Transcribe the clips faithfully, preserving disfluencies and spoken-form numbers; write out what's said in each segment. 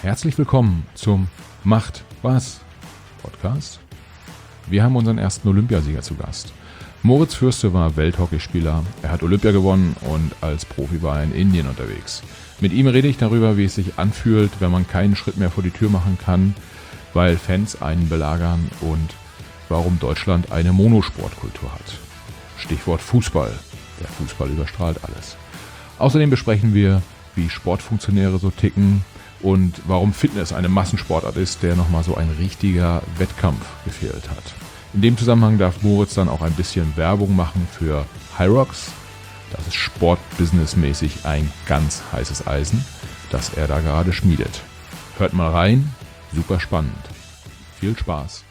Herzlich willkommen zum Macht was Podcast. Wir haben unseren ersten Olympiasieger zu Gast. Moritz Fürste war Welthockeyspieler, er hat Olympia gewonnen und als Profi war er in Indien unterwegs. Mit ihm rede ich darüber, wie es sich anfühlt, wenn man keinen Schritt mehr vor die Tür machen kann, weil Fans einen belagern, und warum Deutschland eine Monosportkultur hat. Stichwort Fußball. Der Fußball überstrahlt alles. Außerdem besprechen wir, wie Sportfunktionäre so ticken und warum Fitness eine Massensportart ist, der nochmal so ein richtiger Wettkampf gefehlt hat. In dem Zusammenhang darf Moritz dann auch ein bisschen Werbung machen für Hyrox. Das ist sportbusinessmäßig ein ganz heißes Eisen, das er da gerade schmiedet. Hört mal rein, super spannend. Viel Spaß.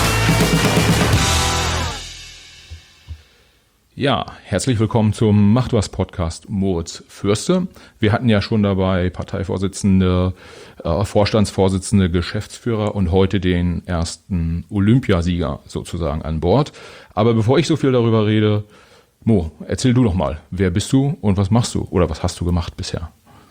Ja, herzlich willkommen zum Macht was Podcast Moritz Fürste. Wir hatten ja schon dabei Parteivorsitzende, äh, Vorstandsvorsitzende, Geschäftsführer und heute den ersten Olympiasieger sozusagen an Bord. Aber bevor ich so viel darüber rede, Mo, erzähl du doch mal, wer bist du und was machst du oder was hast du gemacht bisher?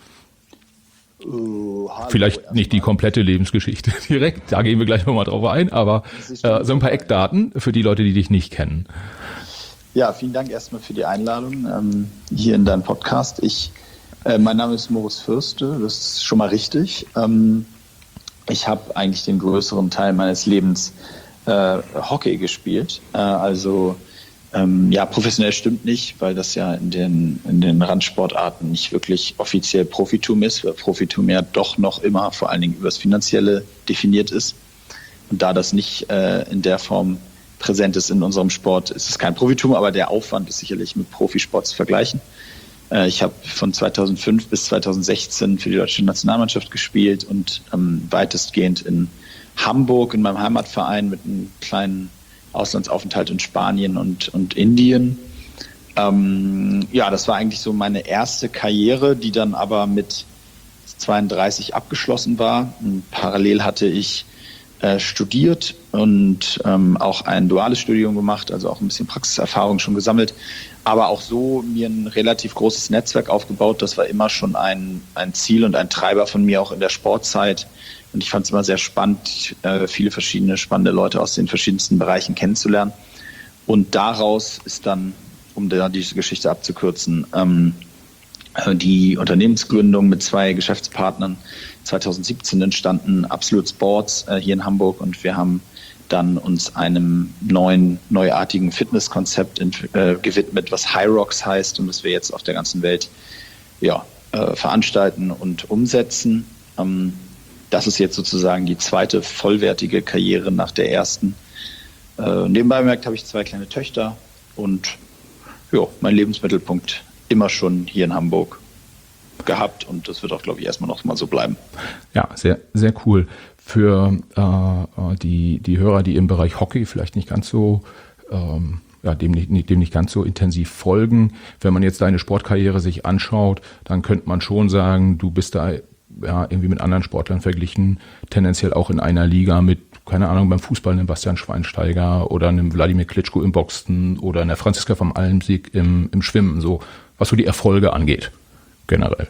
Uh, hallo, Vielleicht nicht die komplette Lebensgeschichte direkt, da gehen wir gleich nochmal drauf ein, aber äh, so ein paar Eckdaten für die Leute, die dich nicht kennen. Ja, vielen Dank erstmal für die Einladung ähm, hier in deinem Podcast. Ich, äh, mein Name ist Moritz Fürste, das ist schon mal richtig. Ähm, ich habe eigentlich den größeren Teil meines Lebens äh, Hockey gespielt. Äh, also ähm, ja, professionell stimmt nicht, weil das ja in den, in den Randsportarten nicht wirklich offiziell Profitum ist, weil Profitum ja doch noch immer vor allen Dingen über das Finanzielle definiert ist. Und da das nicht äh, in der Form präsent ist in unserem Sport, ist es kein Profitum, aber der Aufwand ist sicherlich mit Profisport zu vergleichen. Ich habe von zweitausendfünf bis zweitausendsechzehn für die deutsche Nationalmannschaft gespielt und ähm, weitestgehend in Hamburg, in meinem Heimatverein, mit einem kleinen Auslandsaufenthalt in Spanien und, und Indien. Ähm, ja, das war eigentlich so meine erste Karriere, die dann aber mit zweiunddreißig abgeschlossen war. Und parallel hatte ich studiert und ähm, auch ein duales Studium gemacht, also auch ein bisschen Praxiserfahrung schon gesammelt, aber auch so mir ein relativ großes Netzwerk aufgebaut. Das war immer schon ein, ein Ziel und ein Treiber von mir auch in der Sportzeit. Und ich fand es immer sehr spannend, äh, viele verschiedene spannende Leute aus den verschiedensten Bereichen kennenzulernen. Und daraus ist dann, um da diese Geschichte abzukürzen, ähm, die Unternehmensgründung mit zwei Geschäftspartnern zweitausendsiebzehn entstanden, Absolute Sports äh, hier in Hamburg, und wir haben dann uns einem neuen, neuartigen Fitnesskonzept äh, gewidmet, was Hyrox heißt und das wir jetzt auf der ganzen Welt ja, äh, veranstalten und umsetzen. Ähm, das ist jetzt sozusagen die zweite vollwertige Karriere nach der ersten. Äh, nebenbei bemerkt habe ich zwei kleine Töchter und ja, mein Lebensmittelpunkt immer schon hier in Hamburg gehabt, und das wird auch, glaube ich, erstmal noch mal so bleiben. Ja, sehr, sehr cool. Für äh, die, die Hörer, die im Bereich Hockey vielleicht nicht ganz so, ähm, ja, dem nicht, dem nicht ganz so intensiv folgen, wenn man jetzt deine Sportkarriere sich anschaut, dann könnte man schon sagen, du bist da ja irgendwie mit anderen Sportlern verglichen, tendenziell auch in einer Liga mit, keine Ahnung, beim Fußball einem Bastian Schweinsteiger oder einem Wladimir Klitschko im Boxen oder einer Franziska vom Almsieg im, im Schwimmen, so was so die Erfolge angeht, generell.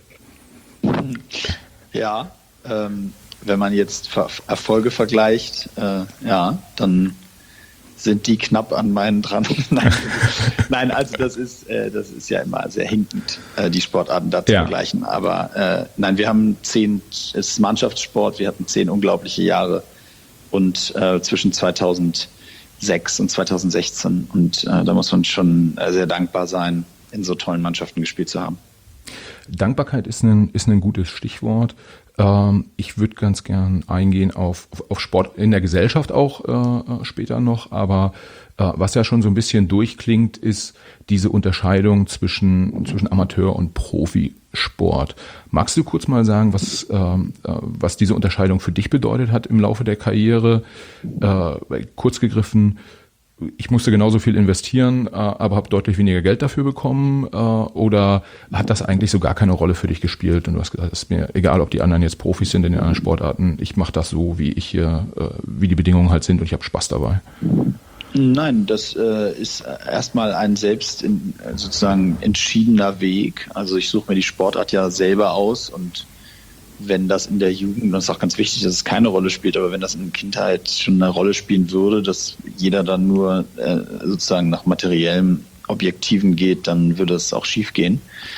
Ja, ähm, wenn man jetzt Ver- Erfolge vergleicht, äh, ja, dann sind die knapp an meinen dran. Nein, Nein, also das ist, äh, das ist ja immer sehr hinkend, äh, die Sportarten da zu ja. vergleichen. Aber äh, nein, wir haben zehn, es ist Mannschaftssport, wir hatten zehn unglaubliche Jahre und äh, zwischen zweitausendsechs und zweitausendsechzehn, und äh, da muss man schon äh, sehr dankbar sein, in so tollen Mannschaften gespielt zu haben. Dankbarkeit ist ein, ist ein gutes Stichwort. Ähm, ich würde ganz gern eingehen auf, auf Sport in der Gesellschaft auch äh, später noch, aber äh, was ja schon so ein bisschen durchklingt, ist diese Unterscheidung zwischen, zwischen Amateur- und Profisport. Magst du kurz mal sagen, was, äh, was diese Unterscheidung für dich bedeutet hat im Laufe der Karriere? Äh, kurz gegriffen, ich musste genauso viel investieren, aber habe deutlich weniger Geld dafür bekommen, oder hat das eigentlich so gar keine Rolle für dich gespielt und du hast gesagt, es ist mir egal, ob die anderen jetzt Profis sind in den anderen Sportarten, ich mache das so, wie ich hier, wie die Bedingungen halt sind, und ich habe Spaß dabei? Nein, das äh, ist erstmal ein selbst in, sozusagen entschiedener Weg. Also ich suche mir die Sportart ja selber aus und wenn das in der Jugend, und das ist auch ganz wichtig, dass es keine Rolle spielt, aber wenn das in der Kindheit schon eine Rolle spielen würde, dass jeder dann nur äh, sozusagen nach materiellem Objektiven geht, dann würde es auch schief gehen.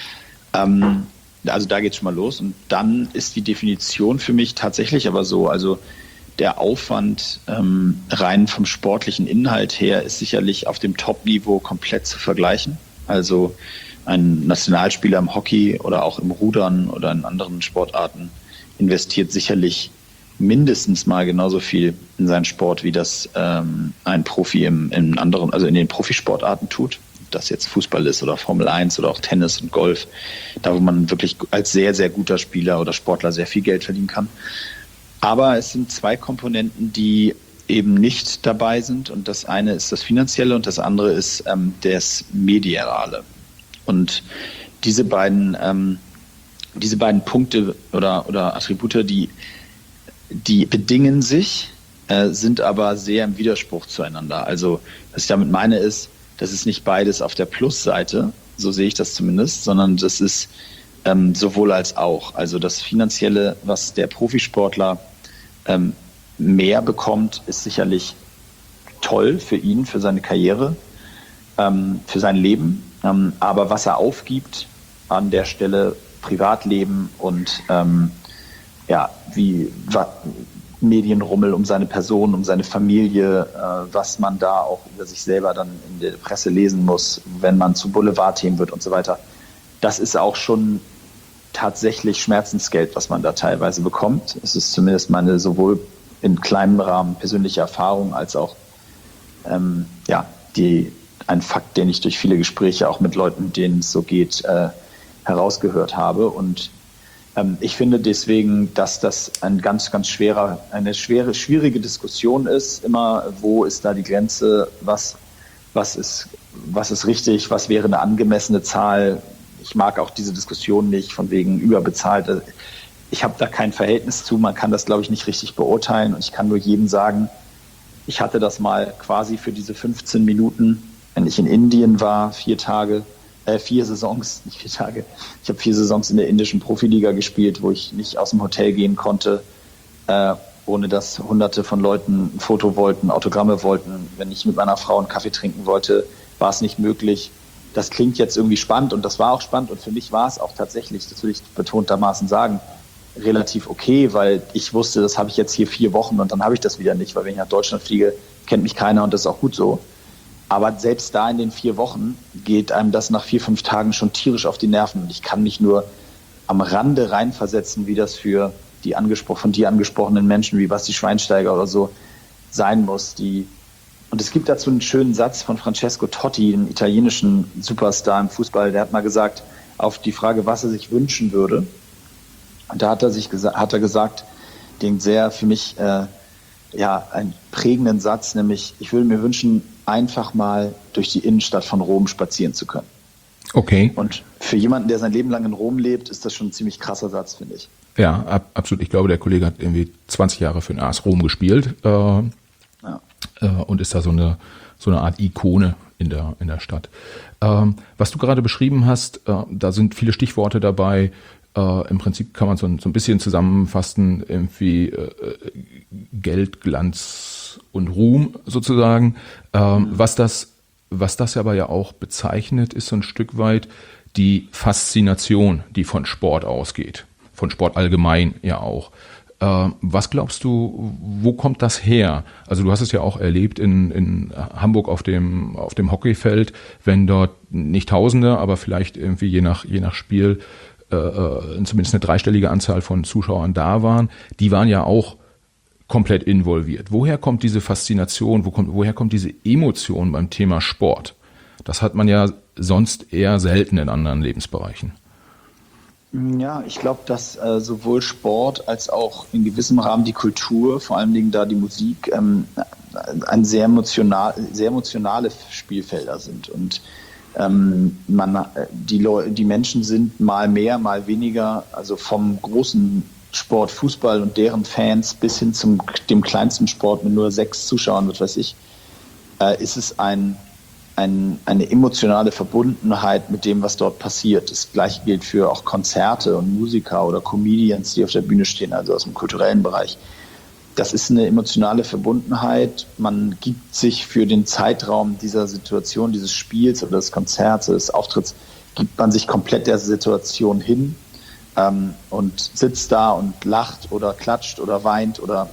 Ähm, also da geht es schon mal los. Und dann ist die Definition für mich tatsächlich aber so, also der Aufwand ähm, rein vom sportlichen Inhalt her ist sicherlich auf dem Top-Niveau komplett zu vergleichen. Also ein Nationalspieler im Hockey oder auch im Rudern oder in anderen Sportarten investiert sicherlich mindestens mal genauso viel in seinen Sport, wie das ähm, ein Profi im, in anderen, also in den Profisportarten tut. Ob das jetzt Fußball ist oder Formel eins oder auch Tennis und Golf, da wo man wirklich als sehr, sehr guter Spieler oder Sportler sehr viel Geld verdienen kann. Aber es sind zwei Komponenten, die eben nicht dabei sind. Und das eine ist das Finanzielle und das andere ist ähm, das Mediale. Und diese beiden, ähm, diese beiden Punkte oder, oder Attribute, die, die bedingen sich, äh, sind aber sehr im Widerspruch zueinander. Also was ich damit meine ist, das ist nicht beides auf der Plusseite, so sehe ich das zumindest, sondern das ist ähm, sowohl als auch. Also das Finanzielle, was der Profisportler ähm, mehr bekommt, ist sicherlich toll für ihn, für seine Karriere, ähm, für sein Leben. Ähm, aber was er aufgibt an der Stelle Privatleben und ähm, ja, wie wa, Medienrummel um seine Person, um seine Familie, äh, was man da auch über sich selber dann in der Presse lesen muss, wenn man zu Boulevardthemen wird und so weiter. Das ist auch schon tatsächlich Schmerzensgeld, was man da teilweise bekommt. Es ist zumindest meine sowohl in kleinem Rahmen persönliche Erfahrung als auch ähm, ja, die, ein Fakt, den ich durch viele Gespräche auch mit Leuten, denen es so geht, äh, herausgehört habe. Und ähm, ich finde deswegen, dass das ein ganz, ganz schwerer, eine schwere, schwierige Diskussion ist. Immer, wo ist da die Grenze? Was, was ist, was ist richtig? Was wäre eine angemessene Zahl? Ich mag auch diese Diskussion nicht von wegen überbezahlt. Ich habe da kein Verhältnis zu. Man kann das, glaube ich, nicht richtig beurteilen. Und ich kann nur jedem sagen, ich hatte das mal quasi für diese fünfzehn Minuten, wenn ich in Indien war, vier Tage, äh, vier Saisons, nicht vier Tage. Ich habe vier Saisons in der indischen Profiliga gespielt, wo ich nicht aus dem Hotel gehen konnte, äh, ohne dass hunderte von Leuten ein Foto wollten, Autogramme wollten. Wenn ich mit meiner Frau einen Kaffee trinken wollte, war es nicht möglich. Das klingt jetzt irgendwie spannend und das war auch spannend und für mich war es auch tatsächlich, das will ich betontermaßen sagen, relativ okay, weil ich wusste, das habe ich jetzt hier vier Wochen und dann habe ich das wieder nicht, weil wenn ich nach Deutschland fliege, kennt mich keiner und das ist auch gut so. Aber selbst da in den vier Wochen geht einem das nach vier, fünf Tagen schon tierisch auf die Nerven und ich kann mich nur am Rande reinversetzen, wie das für die angespro- von dir angesprochenen Menschen wie Basti Schweinsteiger oder so sein muss, die Und es gibt dazu einen schönen Satz von Francesco Totti, einem italienischen Superstar im Fußball. Der hat mal gesagt, auf die Frage, was er sich wünschen würde, und da hat er sich gesa- hat er gesagt, den sehr für mich äh, ja einen prägenden Satz, nämlich: Ich würde mir wünschen, einfach mal durch die Innenstadt von Rom spazieren zu können. Okay. Und für jemanden, der sein Leben lang in Rom lebt, ist das schon ein ziemlich krasser Satz, finde ich. Ja, ab, absolut. Ich glaube, der Kollege hat irgendwie zwanzig Jahre für den A S Rom gespielt. Äh, ja. Und ist da so eine, so eine Art Ikone in der, in der Stadt. Ähm, was du gerade beschrieben hast, äh, da sind viele Stichworte dabei. Äh, Im Prinzip kann man so ein, so ein bisschen zusammenfassen, irgendwie äh, Geld, Glanz und Ruhm sozusagen. Ähm, mhm. Was das, was das aber ja auch bezeichnet, ist so ein Stück weit die Faszination, die von Sport ausgeht. Von Sport allgemein ja auch. Was glaubst du, wo kommt das her? Also du hast es ja auch erlebt in, in Hamburg auf dem, auf dem Hockeyfeld, wenn dort nicht Tausende, aber vielleicht irgendwie je nach, je nach Spiel äh, zumindest eine dreistellige Anzahl von Zuschauern da waren, die waren ja auch komplett involviert. Woher kommt diese Faszination, wo kommt, woher kommt diese Emotion beim Thema Sport? Das hat man ja sonst eher selten in anderen Lebensbereichen. Ja, ich glaube, dass äh, sowohl Sport als auch in gewissem Rahmen die Kultur, vor allen Dingen da die Musik, ähm, ein sehr emotional, sehr emotionale Spielfelder sind. Und ähm, man, die, Leu- die Menschen sind mal mehr, mal weniger, also vom großen Sport Fußball und deren Fans bis hin zum dem kleinsten Sport mit nur sechs Zuschauern, was weiß ich, äh, ist es ein ein, eine emotionale Verbundenheit mit dem, was dort passiert. Das Gleiche gilt für auch Konzerte und Musiker oder Comedians, die auf der Bühne stehen, also aus dem kulturellen Bereich. Das ist eine emotionale Verbundenheit. Man gibt sich für den Zeitraum dieser Situation, dieses Spiels oder des Konzerts, des Auftritts, gibt man sich komplett der Situation hin ähm, und sitzt da und lacht oder klatscht oder weint oder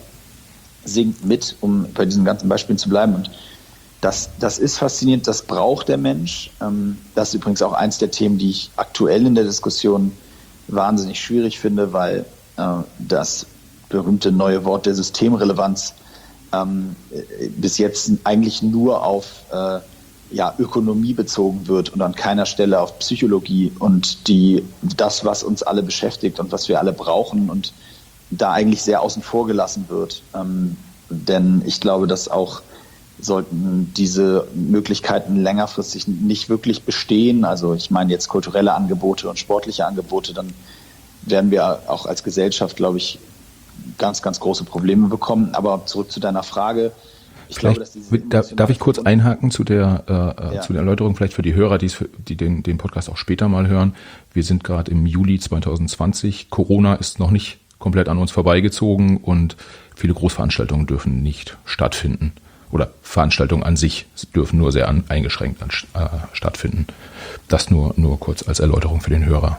singt mit, um bei diesen ganzen Beispielen zu bleiben. Und das, das ist faszinierend, das braucht der Mensch. Ähm, das ist übrigens auch eins der Themen, die ich aktuell in der Diskussion wahnsinnig schwierig finde, weil äh, das berühmte neue Wort der Systemrelevanz ähm, bis jetzt eigentlich nur auf äh, ja, Ökonomie bezogen wird und an keiner Stelle auf Psychologie und die, das, was uns alle beschäftigt und was wir alle brauchen und da eigentlich sehr außen vor gelassen wird. Ähm, denn ich glaube, dass auch sollten diese Möglichkeiten längerfristig nicht wirklich bestehen, also ich meine jetzt kulturelle Angebote und sportliche Angebote, dann werden wir auch als Gesellschaft, glaube ich, ganz, ganz große Probleme bekommen. Aber zurück zu deiner Frage. Ich vielleicht, glaube, dass diese darf, darf ich kurz einhaken zu der, äh, ja. zu der Erläuterung, vielleicht für die Hörer, die, die den, den Podcast auch später mal hören. Wir sind gerade im Juli zwanzig zwanzig. Corona ist noch nicht komplett an uns vorbeigezogen und viele Großveranstaltungen dürfen nicht stattfinden. Oder Veranstaltungen an sich dürfen nur sehr an, eingeschränkt an, äh, stattfinden. Das nur, nur kurz als Erläuterung für den Hörer.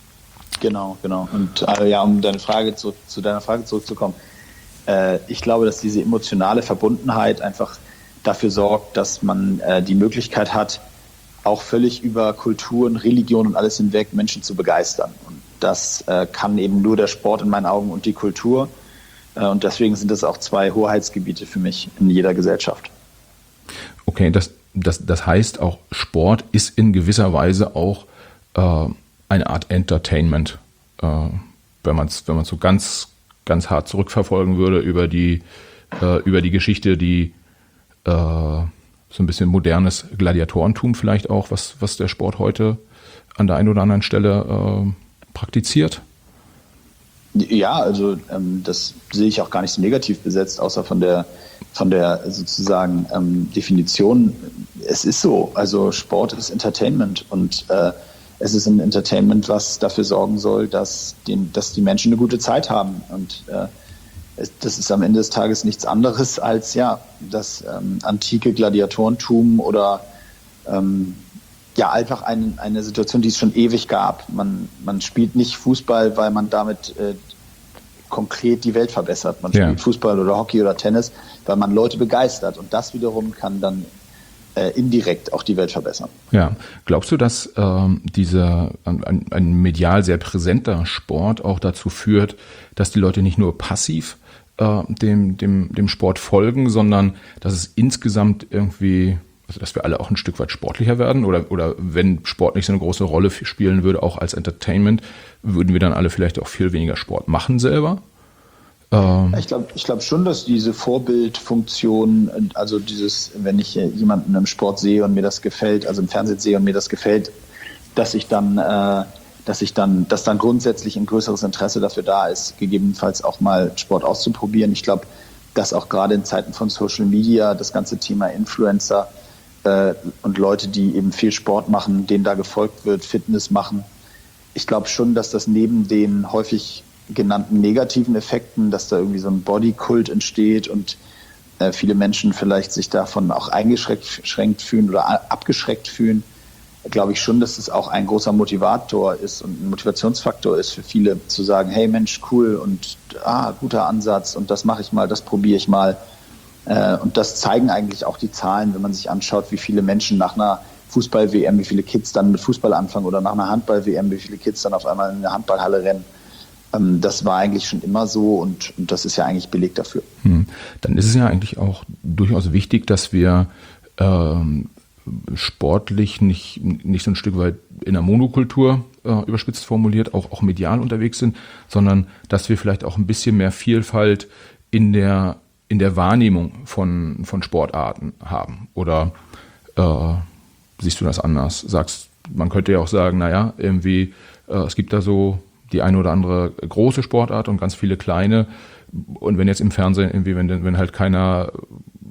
Genau, genau. Und äh, ja, um deine Frage zu, zu deiner Frage zurückzukommen, äh, ich glaube, dass diese emotionale Verbundenheit einfach dafür sorgt, dass man äh, die Möglichkeit hat, auch völlig über Kulturen, Religion und alles hinweg Menschen zu begeistern. Und das äh, kann eben nur der Sport in meinen Augen und die Kultur. Äh, und deswegen sind das auch zwei Hoheitsgebiete für mich in jeder Gesellschaft. Okay, das, das, das heißt auch, Sport ist in gewisser Weise auch äh, eine Art Entertainment, äh, wenn man es wenn man so ganz, ganz hart zurückverfolgen würde über die, äh, über die Geschichte, die äh, so ein bisschen modernes Gladiatorentum vielleicht auch, was, was der Sport heute an der einen oder anderen Stelle äh, praktiziert. Ja, also ähm, das sehe ich auch gar nicht so negativ besetzt, außer von der von der sozusagen ähm, Definition. Es ist so, also Sport ist Entertainment und äh, es ist ein Entertainment, was dafür sorgen soll, dass, den, dass die Menschen eine gute Zeit haben. Und äh, es, das ist am Ende des Tages nichts anderes als ja das ähm, antike Gladiatorentum oder ähm, ja einfach ein, eine Situation, die es schon ewig gab. Man, man spielt nicht Fußball, weil man damit äh, konkret die Welt verbessert. Man ja. spielt Fußball oder Hockey oder Tennis, weil man Leute begeistert. Und das wiederum kann dann Äh, indirekt auch die Welt verbessern. Ja, glaubst du, dass ähm, dieser ein, ein medial sehr präsenter Sport auch dazu führt, dass die Leute nicht nur passiv äh, dem, dem, dem Sport folgen, sondern dass es insgesamt irgendwie, also dass wir alle auch ein Stück weit sportlicher werden oder, oder wenn Sport nicht so eine große Rolle spielen würde, auch als Entertainment, würden wir dann alle vielleicht auch viel weniger Sport machen selber? Ich glaube ich glaub schon, dass diese Vorbildfunktion, also dieses, wenn ich jemanden im Sport sehe und mir das gefällt, also im Fernsehen sehe und mir das gefällt, dass ich dann, äh, dass ich dann, dass dann grundsätzlich ein größeres Interesse dafür da ist, gegebenenfalls auch mal Sport auszuprobieren. Ich glaube, dass auch gerade in Zeiten von Social Media das ganze Thema Influencer äh, und Leute, die eben viel Sport machen, denen da gefolgt wird, Fitness machen. Ich glaube schon, dass das neben den häufig genannten negativen Effekten, dass da irgendwie so ein Bodykult entsteht und äh, viele Menschen vielleicht sich davon auch eingeschränkt fühlen oder abgeschreckt fühlen, glaube ich schon, dass es auch ein großer Motivator ist und ein Motivationsfaktor ist für viele zu sagen, hey Mensch, cool und ah, guter Ansatz und das mache ich mal, das probiere ich mal. Äh, und das zeigen eigentlich auch die Zahlen, wenn man sich anschaut, wie viele Menschen nach einer Fußball-W M, wie viele Kids dann mit Fußball anfangen oder nach einer Handball-W M, wie viele Kids dann auf einmal in eine Handballhalle rennen. Das war eigentlich schon immer so und, und das ist ja eigentlich Beleg dafür. Hm. Dann ist es ja eigentlich auch durchaus wichtig, dass wir ähm, sportlich nicht, nicht so ein Stück weit in der Monokultur, äh, überspitzt formuliert, auch, auch medial unterwegs sind, sondern dass wir vielleicht auch ein bisschen mehr Vielfalt in der, in der Wahrnehmung von, von Sportarten haben. Oder äh, siehst du das anders? Sagst, man könnte ja auch sagen, naja, irgendwie, äh, es gibt da so die eine oder andere große Sportart und ganz viele kleine. Und wenn jetzt im Fernsehen irgendwie, wenn, wenn halt keiner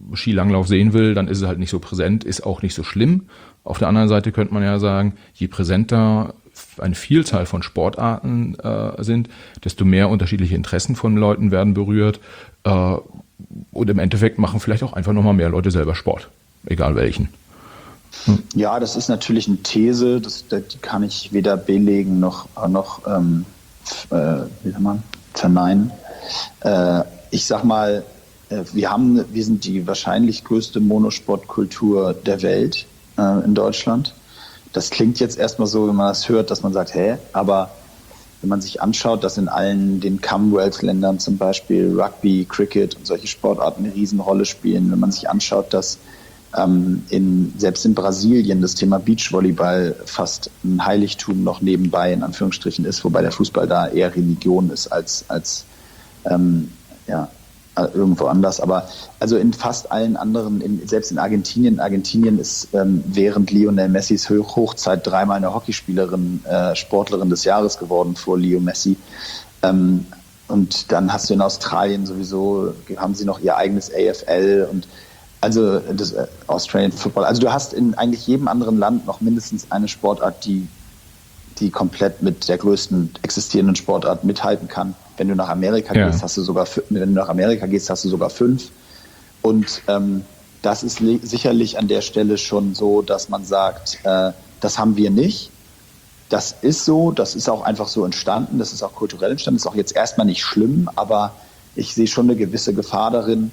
Skilanglauf sehen will, dann ist es halt nicht so präsent, ist auch nicht so schlimm. Auf der anderen Seite könnte man ja sagen, je präsenter eine Vielzahl von Sportarten äh, sind, desto mehr unterschiedliche Interessen von Leuten werden berührt. Äh, und im Endeffekt machen vielleicht auch einfach nochmal mehr Leute selber Sport, egal welchen. Hm. Ja, das ist natürlich eine These, das, die kann ich weder belegen noch, noch ähm, äh, wie sagt man, verneinen. Äh, ich sag mal, äh, wir haben, wir sind die wahrscheinlich größte Monosportkultur der Welt äh, in Deutschland. Das klingt jetzt erstmal so, wenn man das hört, dass man sagt, hä, aber wenn man sich anschaut, dass in allen den Commonwealth-Ländern zum Beispiel Rugby, Cricket und solche Sportarten eine Riesenrolle spielen, wenn man sich anschaut, dass ähm, in, selbst in Brasilien das Thema Beachvolleyball fast ein Heiligtum noch nebenbei in Anführungsstrichen ist, wobei der Fußball da eher Religion ist als, als ähm, ja, irgendwo anders, aber also in fast allen anderen, in, selbst in Argentinien, Argentinien ist ähm, während Lionel Messis Hoch- Hochzeit dreimal eine Hockeyspielerin, äh, Sportlerin des Jahres geworden vor Leo Messi. Ähm, und dann hast du in Australien sowieso, haben sie noch ihr eigenes A F L und also das äh, Australian Football. Also du hast in eigentlich jedem anderen Land noch mindestens eine Sportart, die die komplett mit der größten existierenden Sportart mithalten kann. Wenn du nach Amerika ja. gehst, hast du sogar, wenn du nach Amerika gehst, hast du sogar fünf. Und ähm, das ist le- sicherlich an der Stelle schon so, dass man sagt, äh, das haben wir nicht. Das ist so, das ist auch einfach so entstanden, das ist auch kulturell entstanden, das ist auch jetzt erstmal nicht schlimm, aber ich sehe schon eine gewisse Gefahr darin,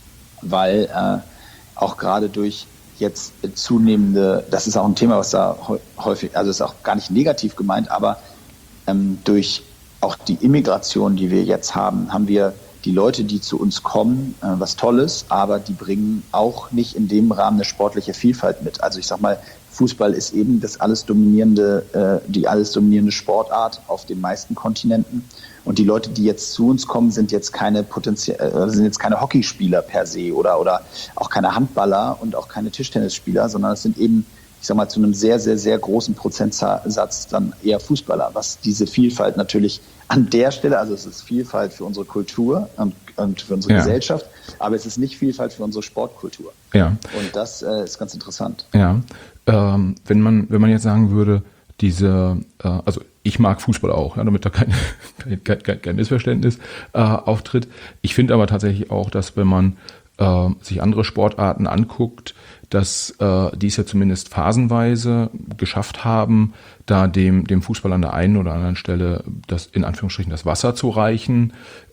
weil äh, auch gerade durch jetzt zunehmende, das ist auch ein Thema, was da häufig, also ist auch gar nicht negativ gemeint, aber ähm, durch auch die Immigration, die wir jetzt haben, haben wir die Leute, die zu uns kommen, äh, was Tolles, aber die bringen auch nicht in dem Rahmen eine sportliche Vielfalt mit. Also ich sag mal, Fußball ist eben das alles dominierende, äh, die alles dominierende Sportart auf den meisten Kontinenten. Und die Leute, die jetzt zu uns kommen, sind jetzt keine potenziell, äh, sind jetzt keine Hockeyspieler per se oder oder auch keine Handballer und auch keine Tischtennisspieler, sondern es sind eben, ich sag mal, zu einem sehr, sehr, sehr großen Prozentsatz dann eher Fußballer, was diese Vielfalt natürlich an der Stelle, also es ist Vielfalt für unsere Kultur und, und für unsere ja. Gesellschaft, aber es ist nicht Vielfalt für unsere Sportkultur. Ja. Und das äh, ist ganz interessant. Ja, ähm, wenn man wenn man jetzt sagen würde, diese, äh, also ich mag Fußball auch, ja, damit da kein, kein, kein, kein Missverständnis äh, auftritt. Ich finde aber tatsächlich auch, dass wenn man äh, sich andere Sportarten anguckt, dass äh, die es ja zumindest phasenweise geschafft haben, da dem, dem Fußball an der einen oder anderen Stelle das in Anführungsstrichen das Wasser zu reichen.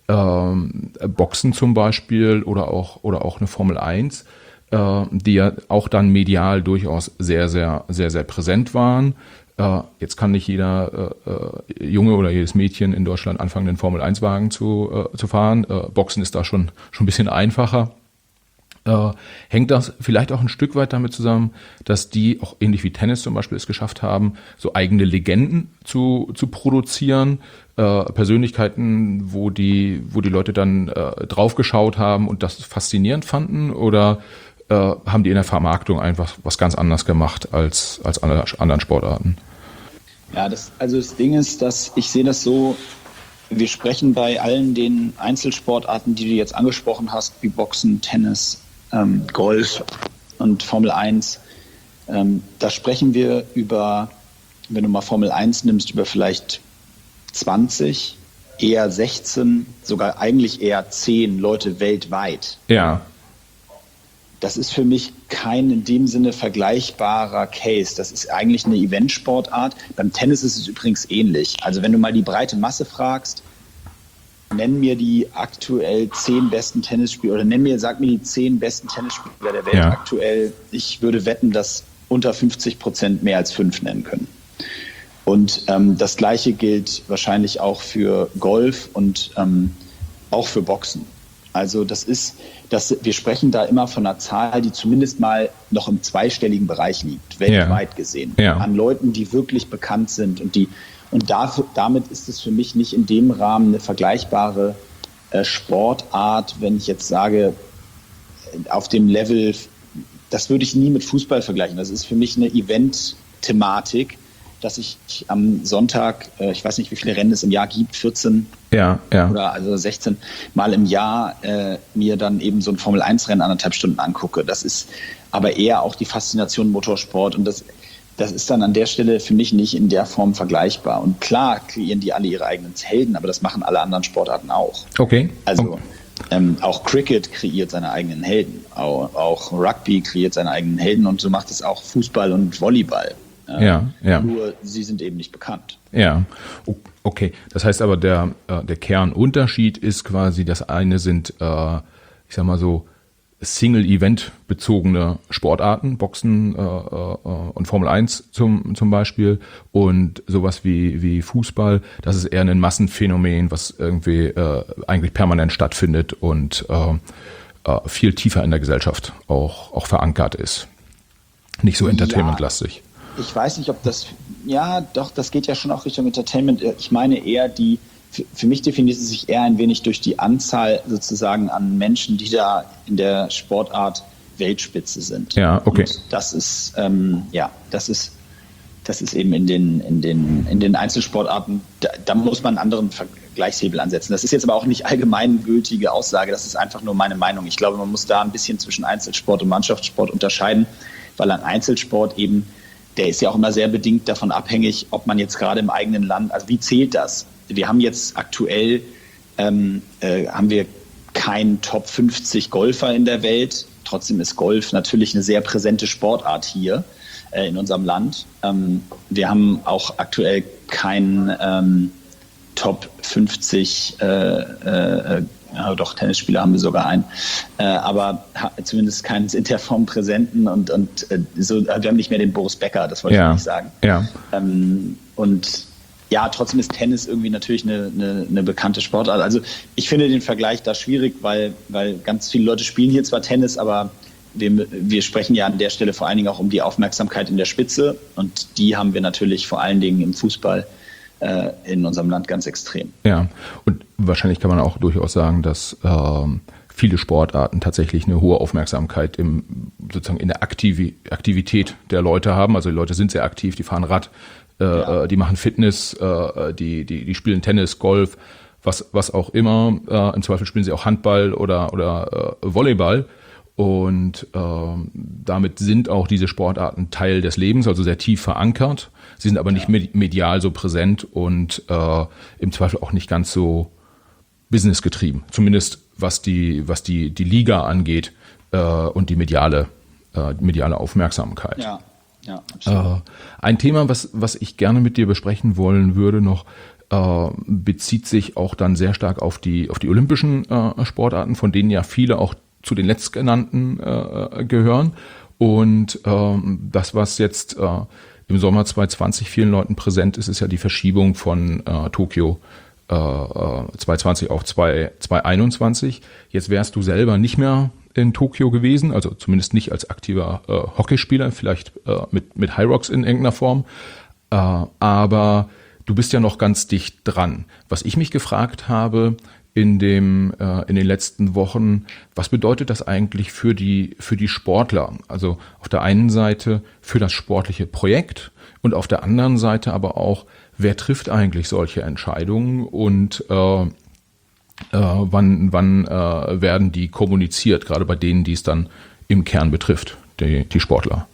Ähm, Boxen zum Beispiel oder auch, oder auch eine Formel eins, äh, die ja auch dann medial durchaus sehr, sehr, sehr, sehr präsent waren. Uh, jetzt kann nicht jeder uh, uh, Junge oder jedes Mädchen in Deutschland anfangen, den Formel eins Wagen zu, uh, zu fahren. Uh, Boxen ist da schon, schon ein bisschen einfacher. Uh, hängt das vielleicht auch ein Stück weit damit zusammen, dass die, auch ähnlich wie Tennis zum Beispiel, es geschafft haben, so eigene Legenden zu, zu produzieren, uh, Persönlichkeiten, wo die, wo die Leute dann uh, draufgeschaut haben und das faszinierend fanden? Oder Äh, haben die in der Vermarktung einfach was ganz anderes gemacht als, als andere, anderen Sportarten? Ja, das, also das Ding ist, dass ich sehe das so, wir sprechen bei allen den Einzelsportarten, die du jetzt angesprochen hast, wie Boxen, Tennis, ähm, Golf und Formel eins, ähm, da sprechen wir über, wenn du mal Formel eins nimmst, über vielleicht zwanzig, eher sechzehn, sogar eigentlich eher zehn Leute weltweit. Ja. Das ist für mich kein in dem Sinne vergleichbarer Case. Das ist eigentlich eine Eventsportart. Beim Tennis ist es übrigens ähnlich. Also wenn du mal die breite Masse fragst, nenn mir die aktuell zehn besten Tennisspieler oder nenn mir, sag mir die zehn besten Tennisspieler der Welt ja. aktuell. Ich würde wetten, dass unter fünfzig Prozent mehr als fünf nennen können. Und ähm, das Gleiche gilt wahrscheinlich auch für Golf und ähm, auch für Boxen. Also das ist, das, wir sprechen da immer von einer Zahl, die zumindest mal noch im zweistelligen Bereich liegt, weltweit ja. gesehen, ja. an Leuten, die wirklich bekannt sind. Und die und dafür, damit ist es für mich nicht in dem Rahmen eine vergleichbare äh, Sportart, wenn ich jetzt sage, auf dem Level, das würde ich nie mit Fußball vergleichen. Das ist für mich eine Event-Thematik. dass ich am Sonntag, äh, ich weiß nicht, wie viele Rennen es im Jahr gibt, vierzehn ja, ja. oder also sechzehn Mal im Jahr äh, mir dann eben so ein Formel eins Rennen anderthalb Stunden angucke. Das ist aber eher auch die Faszination Motorsport und das, das ist dann an der Stelle für mich nicht in der Form vergleichbar. Und klar kreieren die alle ihre eigenen Helden, aber das machen alle anderen Sportarten auch. Okay. Also ähm, auch Cricket kreiert seine eigenen Helden, auch, auch Rugby kreiert seine eigenen Helden und so macht es auch Fußball und Volleyball. Äh, ja, ja. Nur sie sind eben nicht bekannt. Ja, okay. Das heißt aber, der, der Kernunterschied ist quasi, das eine sind, äh, ich sag mal so, Single-Event-bezogene Sportarten, Boxen äh, äh, und Formel eins zum, zum Beispiel und sowas wie, wie Fußball, das ist eher ein Massenphänomen, was irgendwie äh, eigentlich permanent stattfindet und äh, äh, viel tiefer in der Gesellschaft auch, auch verankert ist. Nicht so entertainmentlastig. Ja, ich weiß nicht, ob das, ja doch, das geht ja schon auch Richtung Entertainment. Ich meine eher die, für mich definiert es sich eher ein wenig durch die Anzahl sozusagen an Menschen, die da in der Sportart Weltspitze sind. Ja, okay. Und das ist, ähm, ja, das ist, das ist eben in den, in den, in den Einzelsportarten, da, da muss man einen anderen Vergleichshebel ansetzen. Das ist jetzt aber auch nicht allgemeingültige Aussage, das ist einfach nur meine Meinung. Ich glaube, man muss da ein bisschen zwischen Einzelsport und Mannschaftssport unterscheiden, weil ein Einzelsport eben, der ist ja auch immer sehr bedingt davon abhängig, ob man jetzt gerade im eigenen Land, also wie zählt das? Wir haben jetzt aktuell, ähm, äh, haben wir keinen Top fünfzig Golfer in der Welt. Trotzdem ist Golf natürlich eine sehr präsente Sportart hier äh, in unserem Land. Ähm, wir haben auch aktuell keinen ähm, Top fünfzig, äh, äh, ja, doch, Tennisspieler haben wir sogar einen, äh, aber ha, zumindest keinen in der Form präsenten und, und äh, so, wir haben nicht mehr den Boris Becker, das wollte ja. ich nicht sagen. Ja. Ähm, und ja, trotzdem ist Tennis irgendwie natürlich eine, eine, eine bekannte Sportart. Also ich finde den Vergleich da schwierig, weil, weil ganz viele Leute spielen hier zwar Tennis, aber wir, wir sprechen ja an der Stelle vor allen Dingen auch um die Aufmerksamkeit in der Spitze und die haben wir natürlich vor allen Dingen im Fußball äh, in unserem Land ganz extrem. Ja, und wahrscheinlich kann man auch durchaus sagen, dass ähm, viele Sportarten tatsächlich eine hohe Aufmerksamkeit im, sozusagen in der Aktivi- Aktivität der Leute haben. Also die Leute sind sehr aktiv, die fahren Rad, äh, ja. die machen Fitness, äh, die, die, die spielen Tennis, Golf, was, was auch immer. Äh, im Zweifel spielen sie auch Handball oder, oder äh, Volleyball. Und äh, damit sind auch diese Sportarten Teil des Lebens, also sehr tief verankert. Sie sind aber nicht ja. medial so präsent und äh, im Zweifel auch nicht ganz so businessgetrieben. Zumindest was die, was die, die Liga angeht äh, und die mediale, äh, mediale Aufmerksamkeit. Ja, ja, absolut. Äh, ein Thema, was, was ich gerne mit dir besprechen wollen würde noch, äh, bezieht sich auch dann sehr stark auf die, auf die olympischen äh, Sportarten, von denen ja viele auch zu den letztgenannten äh, gehören. Und ähm, das, was jetzt äh, im Sommer zwanzig zwanzig vielen Leuten präsent ist, ist ja die Verschiebung von äh, Tokio äh, zwanzig zwanzig auf zwanzig einundzwanzig. Jetzt wärst du selber nicht mehr in Tokio gewesen, also zumindest nicht als aktiver äh, Hockeyspieler, vielleicht äh, mit, mit Hyrox in irgendeiner Form. Äh, aber du bist ja noch ganz dicht dran. Was ich mich gefragt habe, in dem äh, in den letzten Wochen, was bedeutet das eigentlich für die für die Sportler? Also auf der einen Seite für das sportliche Projekt und auf der anderen Seite aber auch, wer trifft eigentlich solche Entscheidungen und äh, äh, wann wann äh, werden die kommuniziert, gerade bei denen, die es dann im Kern betrifft, die, die Sportler?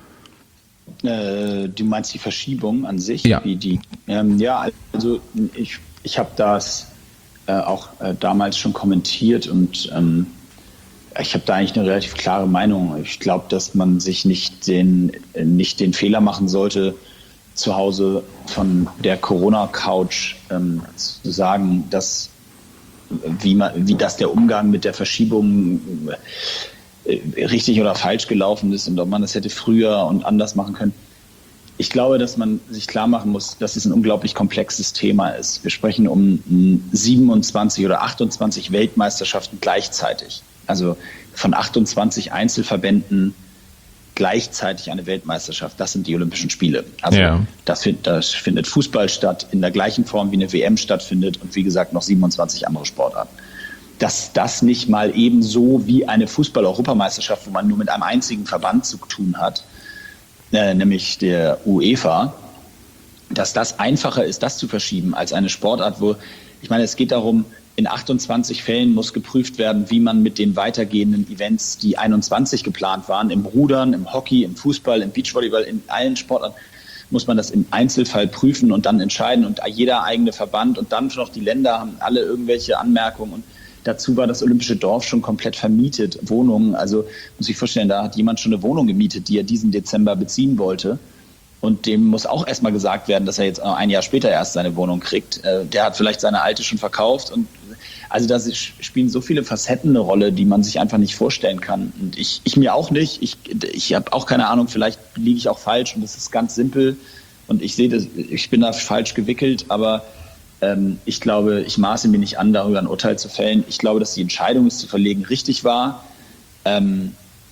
Äh, du meinst die Verschiebung an sich? Ja. Wie die? Ähm, ja, also ich ich habe das Äh, auch äh, damals schon kommentiert und ähm, ich habe da eigentlich eine relativ klare Meinung. Ich glaube, dass man sich nicht den, äh, nicht den Fehler machen sollte, zu Hause von der Corona-Couch ähm, zu sagen, dass wie, man, wie das der Umgang mit der Verschiebung äh, richtig oder falsch gelaufen ist und ob man das hätte früher und anders machen können. Ich glaube, dass man sich klar machen muss, dass es ein unglaublich komplexes Thema ist. Wir sprechen um siebenundzwanzig oder achtundzwanzig Weltmeisterschaften gleichzeitig. Also von achtundzwanzig Einzelverbänden gleichzeitig eine Weltmeisterschaft. Das sind die Olympischen Spiele. Also ja. das, find, das findet Fußball statt in der gleichen Form, wie eine W M stattfindet und wie gesagt noch siebenundzwanzig andere Sportarten. Dass das nicht mal ebenso wie eine Fußball-Europameisterschaft, wo man nur mit einem einzigen Verband zu tun hat, Äh, nämlich der UEFA, dass das einfacher ist, das zu verschieben, als eine Sportart, wo, ich meine, es geht darum, in achtundzwanzig Fällen muss geprüft werden, wie man mit den weitergehenden Events, die einundzwanzig geplant waren, im Rudern, im Hockey, im Fußball, im Beachvolleyball, in allen Sportarten, muss man das im Einzelfall prüfen und dann entscheiden und jeder eigene Verband und dann noch die Länder haben alle irgendwelche Anmerkungen und dazu war das Olympische Dorf schon komplett vermietet, Wohnungen, also muss ich vorstellen, da hat jemand schon eine Wohnung gemietet, die er diesen Dezember beziehen wollte. Und dem muss auch erstmal gesagt werden, dass er jetzt ein Jahr später erst seine Wohnung kriegt. Der hat vielleicht seine alte schon verkauft. Und also da spielen so viele Facetten eine Rolle, die man sich einfach nicht vorstellen kann. Und ich, ich mir auch nicht. Ich, ich habe auch keine Ahnung, vielleicht liege ich auch falsch und das ist ganz simpel. Und ich sehe das, ich bin da falsch gewickelt, aber ähm, ich glaube, ich maße mir nicht an, darüber ein Urteil zu fällen. Ich glaube, dass die Entscheidung, es zu verlegen, richtig war. Ähm,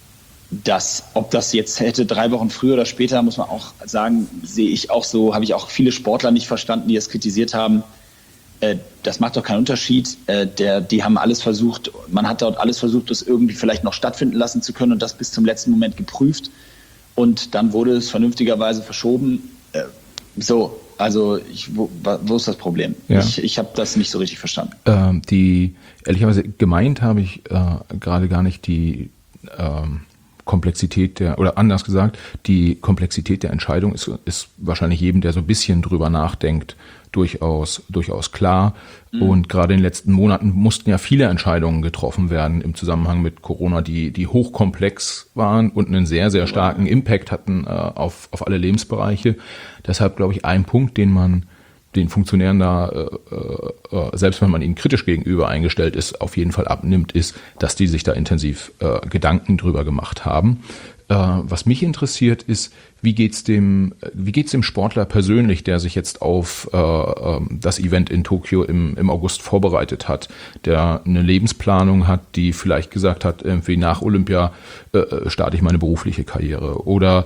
Das, ob das jetzt hätte drei Wochen früher oder später, muss man auch sagen, sehe ich auch so, habe ich auch viele Sportler nicht verstanden, die es kritisiert haben. Äh, das macht doch keinen Unterschied. Äh, der, die haben alles versucht, man hat dort alles versucht, das irgendwie vielleicht noch stattfinden lassen zu können und das bis zum letzten Moment geprüft. Und dann wurde es vernünftigerweise verschoben. Äh, so, also ich, wo, wo ist das Problem? Ja. Ich, ich habe das nicht so richtig verstanden. Ähm, die, ehrlicherweise gemeint habe ich äh, gerade gar nicht die ähm Komplexität der, oder anders gesagt, die Komplexität der Entscheidung ist, ist wahrscheinlich jedem, der so ein bisschen drüber nachdenkt, durchaus, durchaus klar. Mhm. Und gerade in den letzten Monaten mussten ja viele Entscheidungen getroffen werden im Zusammenhang mit Corona, die, die hochkomplex waren und einen sehr, sehr starken Impact hatten äh, auf, auf alle Lebensbereiche. Deshalb glaube ich, ein Punkt, den man den Funktionären da, äh, äh, selbst wenn man ihnen kritisch gegenüber eingestellt ist, auf jeden Fall abnimmt, ist, dass die sich da intensiv äh, Gedanken drüber gemacht haben. Äh, was mich interessiert ist, wie geht's dem, wie geht's dem Sportler persönlich, der sich jetzt auf äh, das Event in Tokio im, im August vorbereitet hat, der eine Lebensplanung hat, die vielleicht gesagt hat, irgendwie nach Olympia äh, starte ich meine berufliche Karriere oder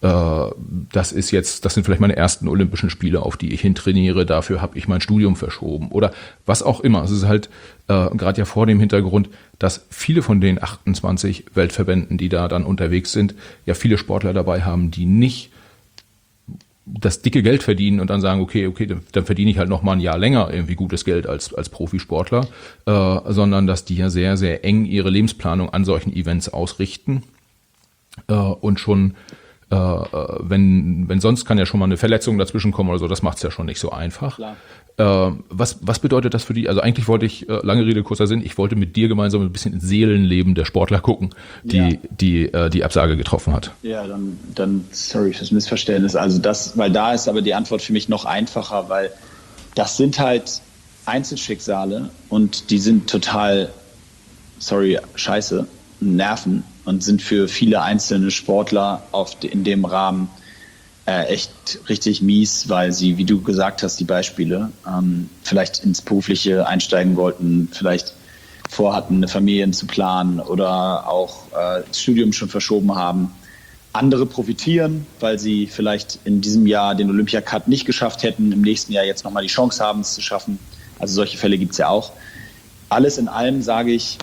das ist jetzt, das sind vielleicht meine ersten Olympischen Spiele, auf die ich hintrainiere, dafür habe ich mein Studium verschoben oder was auch immer. Es ist halt äh, gerade ja vor dem Hintergrund, dass viele von den achtundzwanzig Weltverbänden, die da dann unterwegs sind, ja viele Sportler dabei haben, die nicht das dicke Geld verdienen und dann sagen, okay, okay, dann, dann verdiene ich halt noch mal ein Jahr länger irgendwie gutes Geld als als Profisportler, äh, sondern dass die ja sehr, sehr eng ihre Lebensplanung an solchen Events ausrichten äh, und schon Äh, wenn, wenn sonst kann ja schon mal eine Verletzung dazwischen kommen oder so, das macht es ja schon nicht so einfach. Äh, was, was bedeutet das für die? Also eigentlich wollte ich, äh, lange Rede, kurzer Sinn, ich wollte mit dir gemeinsam ein bisschen ins Seelenleben der Sportler gucken, die ja. die, äh, die Absage getroffen hat. Ja, dann, dann sorry fürs Missverständnis. Also das, weil da ist aber die Antwort für mich noch einfacher, weil das sind halt Einzelschicksale und die sind total, sorry, scheiße, nerven. Und sind für viele einzelne Sportler auf, in dem Rahmen äh, echt richtig mies, weil sie, wie du gesagt hast, die Beispiele, ähm, vielleicht ins Berufliche einsteigen wollten, vielleicht vorhatten, eine Familie zu planen oder auch äh, das Studium schon verschoben haben. Andere profitieren, weil sie vielleicht in diesem Jahr den Olympiacut nicht geschafft hätten, im nächsten Jahr jetzt nochmal die Chance haben, es zu schaffen. Also solche Fälle gibt es ja auch. Alles in allem sage ich,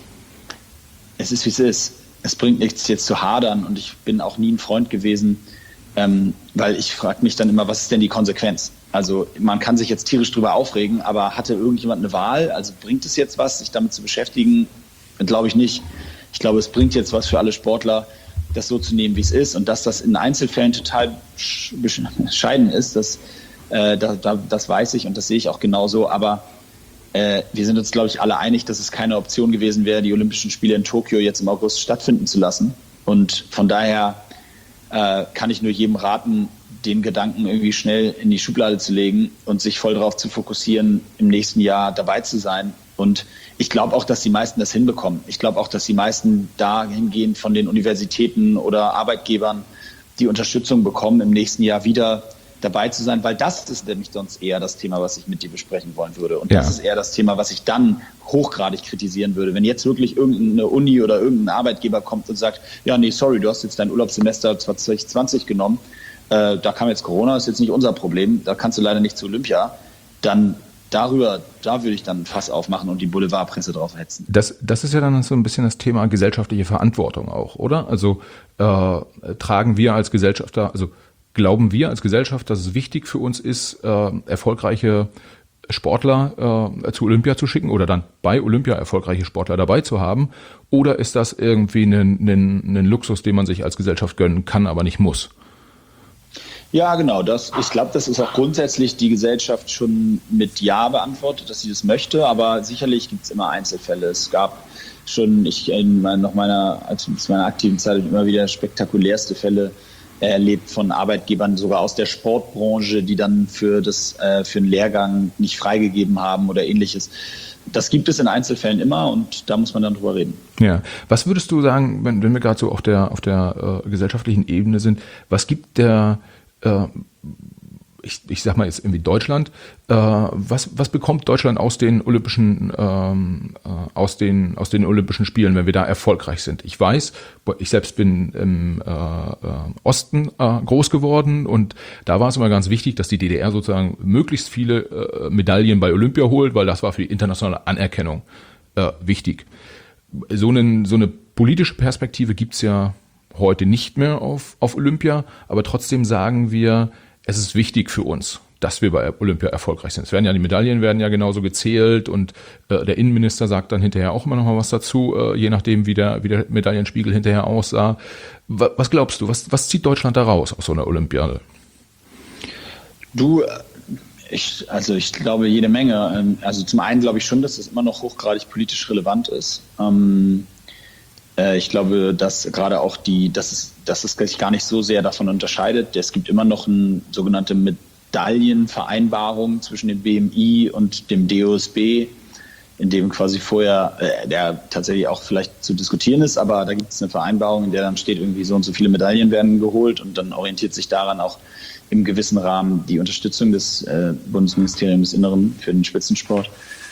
es ist, wie es ist. Es bringt nichts, jetzt zu hadern und ich bin auch nie ein Freund gewesen, ähm, weil ich frage mich dann immer, was ist denn die Konsequenz? Also man kann sich jetzt tierisch drüber aufregen, aber hatte irgendjemand eine Wahl? Also bringt es jetzt was, sich damit zu beschäftigen? Glaube ich nicht. Ich glaube, es bringt jetzt was für alle Sportler, das so zu nehmen, wie es ist und dass das in Einzelfällen total bescheiden ist, das, äh, da, da, das weiß ich und das sehe ich auch genauso, aber Äh, wir sind uns, glaube ich, alle einig, dass es keine Option gewesen wäre, die Olympischen Spiele in Tokio jetzt im August stattfinden zu lassen. Und von daher äh, kann ich nur jedem raten, den Gedanken irgendwie schnell in die Schublade zu legen und sich voll darauf zu fokussieren, im nächsten Jahr dabei zu sein. Und ich glaube auch, dass die meisten das hinbekommen. Ich glaube auch, dass die meisten dahingehend von den Universitäten oder Arbeitgebern die Unterstützung bekommen, im nächsten Jahr wieder dabei zu sein, weil das ist nämlich sonst eher das Thema, was ich mit dir besprechen wollen würde. Und ja. das ist eher das Thema, was ich dann hochgradig kritisieren würde. Wenn jetzt wirklich irgendeine Uni oder irgendein Arbeitgeber kommt und sagt, ja, nee, sorry, du hast jetzt dein Urlaubssemester zwanzig zwanzig genommen, äh, da kam jetzt Corona, ist jetzt nicht unser Problem, da kannst du leider nicht zu Olympia, dann darüber, da würde ich dann ein Fass aufmachen und die Boulevardpresse drauf hetzen. Das, das ist ja dann so ein bisschen das Thema gesellschaftliche Verantwortung auch, oder? Also äh, tragen wir als Gesellschafter, also glauben wir als Gesellschaft, dass es wichtig für uns ist, äh, erfolgreiche Sportler äh, zu Olympia zu schicken oder dann bei Olympia erfolgreiche Sportler dabei zu haben? Oder ist das irgendwie ein, ein, ein Luxus, den man sich als Gesellschaft gönnen kann, aber nicht muss? Ja, genau. Das, ich glaube, das ist auch grundsätzlich die Gesellschaft schon mit Ja beantwortet, dass sie das möchte. Aber sicherlich gibt es immer Einzelfälle. Es gab schon, ich in noch meiner, als meiner aktiven Zeit immer wieder spektakulärste Fälle erlebt von Arbeitgebern, sogar aus der Sportbranche, die dann für das äh, für einen Lehrgang nicht freigegeben haben oder ähnliches. Das gibt es in Einzelfällen immer und da muss man dann drüber reden. Ja, was würdest du sagen, wenn, wenn wir gerade so auf der auf der äh, gesellschaftlichen Ebene sind, was gibt der äh, ich, ich sag mal jetzt irgendwie Deutschland, äh, was, was bekommt Deutschland aus den Olympischen, ähm, äh, aus den, aus den Olympischen Spielen, wenn wir da erfolgreich sind? Ich weiß, ich selbst bin im äh, äh, Osten äh, groß geworden und da war es immer ganz wichtig, dass die D D R sozusagen möglichst viele äh, Medaillen bei Olympia holt, weil das war für die internationale Anerkennung äh, wichtig. So, einen, so eine politische Perspektive gibt's ja heute nicht mehr auf, auf Olympia, aber trotzdem sagen wir, es ist wichtig für uns, dass wir bei Olympia erfolgreich sind. Es werden ja, die Medaillen werden ja genauso gezählt und äh, der Innenminister sagt dann hinterher auch immer noch mal was dazu, äh, je nachdem, wie der, wie der Medaillenspiegel hinterher aussah. Was, was glaubst du, was, was zieht Deutschland da raus aus so einer Olympiade? Du, ich, also ich glaube jede Menge. Also zum einen glaube ich schon, dass das immer noch hochgradig politisch relevant ist. Ähm, Ich glaube, dass gerade auch die, dass es, dass es sich gar nicht so sehr davon unterscheidet. Es gibt immer noch eine sogenannte Medaillenvereinbarung zwischen dem B M I und dem D O S B, in dem quasi vorher, äh, der tatsächlich auch vielleicht zu diskutieren ist, aber da gibt es eine Vereinbarung, in der dann steht, irgendwie so und so viele Medaillen werden geholt und dann orientiert sich daran auch im gewissen Rahmen die Unterstützung des äh, Bundesministeriums des Inneren für den Spitzensport.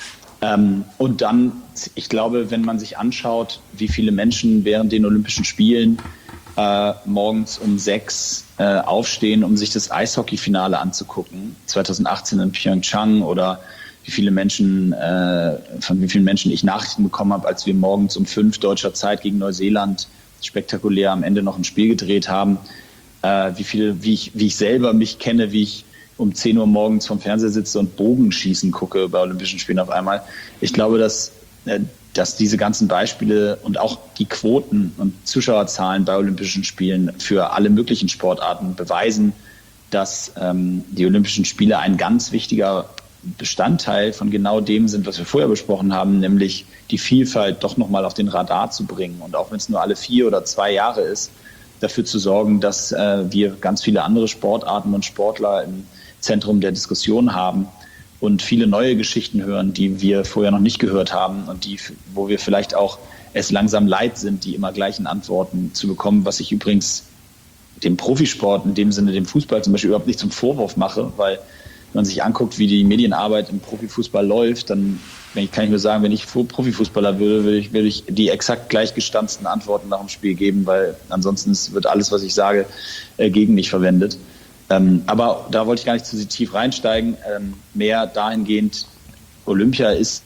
Ähm, und dann, ich glaube, wenn man sich anschaut, wie viele Menschen während den Olympischen Spielen äh, morgens um sechs äh, aufstehen, um sich das Eishockeyfinale anzugucken, zwanzig achtzehn in Pyeongchang, oder wie viele Menschen, äh, von wie vielen Menschen ich Nachrichten bekommen habe, als wir morgens um fünf deutscher Zeit gegen Neuseeland spektakulär am Ende noch ein Spiel gedreht haben, äh, wie viele, wie ich, wie ich selber mich kenne, wie ich um zehn Uhr morgens vom Fernseher sitze und Bogenschießen gucke bei Olympischen Spielen auf einmal. Ich glaube, dass, dass diese ganzen Beispiele und auch die Quoten und Zuschauerzahlen bei Olympischen Spielen für alle möglichen Sportarten beweisen, dass ähm, die Olympischen Spiele ein ganz wichtiger Bestandteil von genau dem sind, was wir vorher besprochen haben, nämlich die Vielfalt doch nochmal auf den Radar zu bringen. Und auch wenn es nur alle vier oder zwei Jahre ist, dafür zu sorgen, dass äh, wir ganz viele andere Sportarten und Sportler im Zentrum der Diskussion haben und viele neue Geschichten hören, die wir vorher noch nicht gehört haben und die, wo wir vielleicht auch es langsam leid sind, die immer gleichen Antworten zu bekommen, was ich übrigens dem Profisport, in dem Sinne dem Fußball zum Beispiel, überhaupt nicht zum Vorwurf mache, weil wenn man sich anguckt, wie die Medienarbeit im Profifußball läuft, dann kann ich nur sagen, wenn ich Profifußballer würde, würde ich, würde ich die exakt gleich gestanzten Antworten nach dem Spiel geben, weil ansonsten wird alles, was ich sage, gegen mich verwendet. Ähm, aber da wollte ich gar nicht zu tief reinsteigen. Ähm, mehr dahingehend, Olympia ist,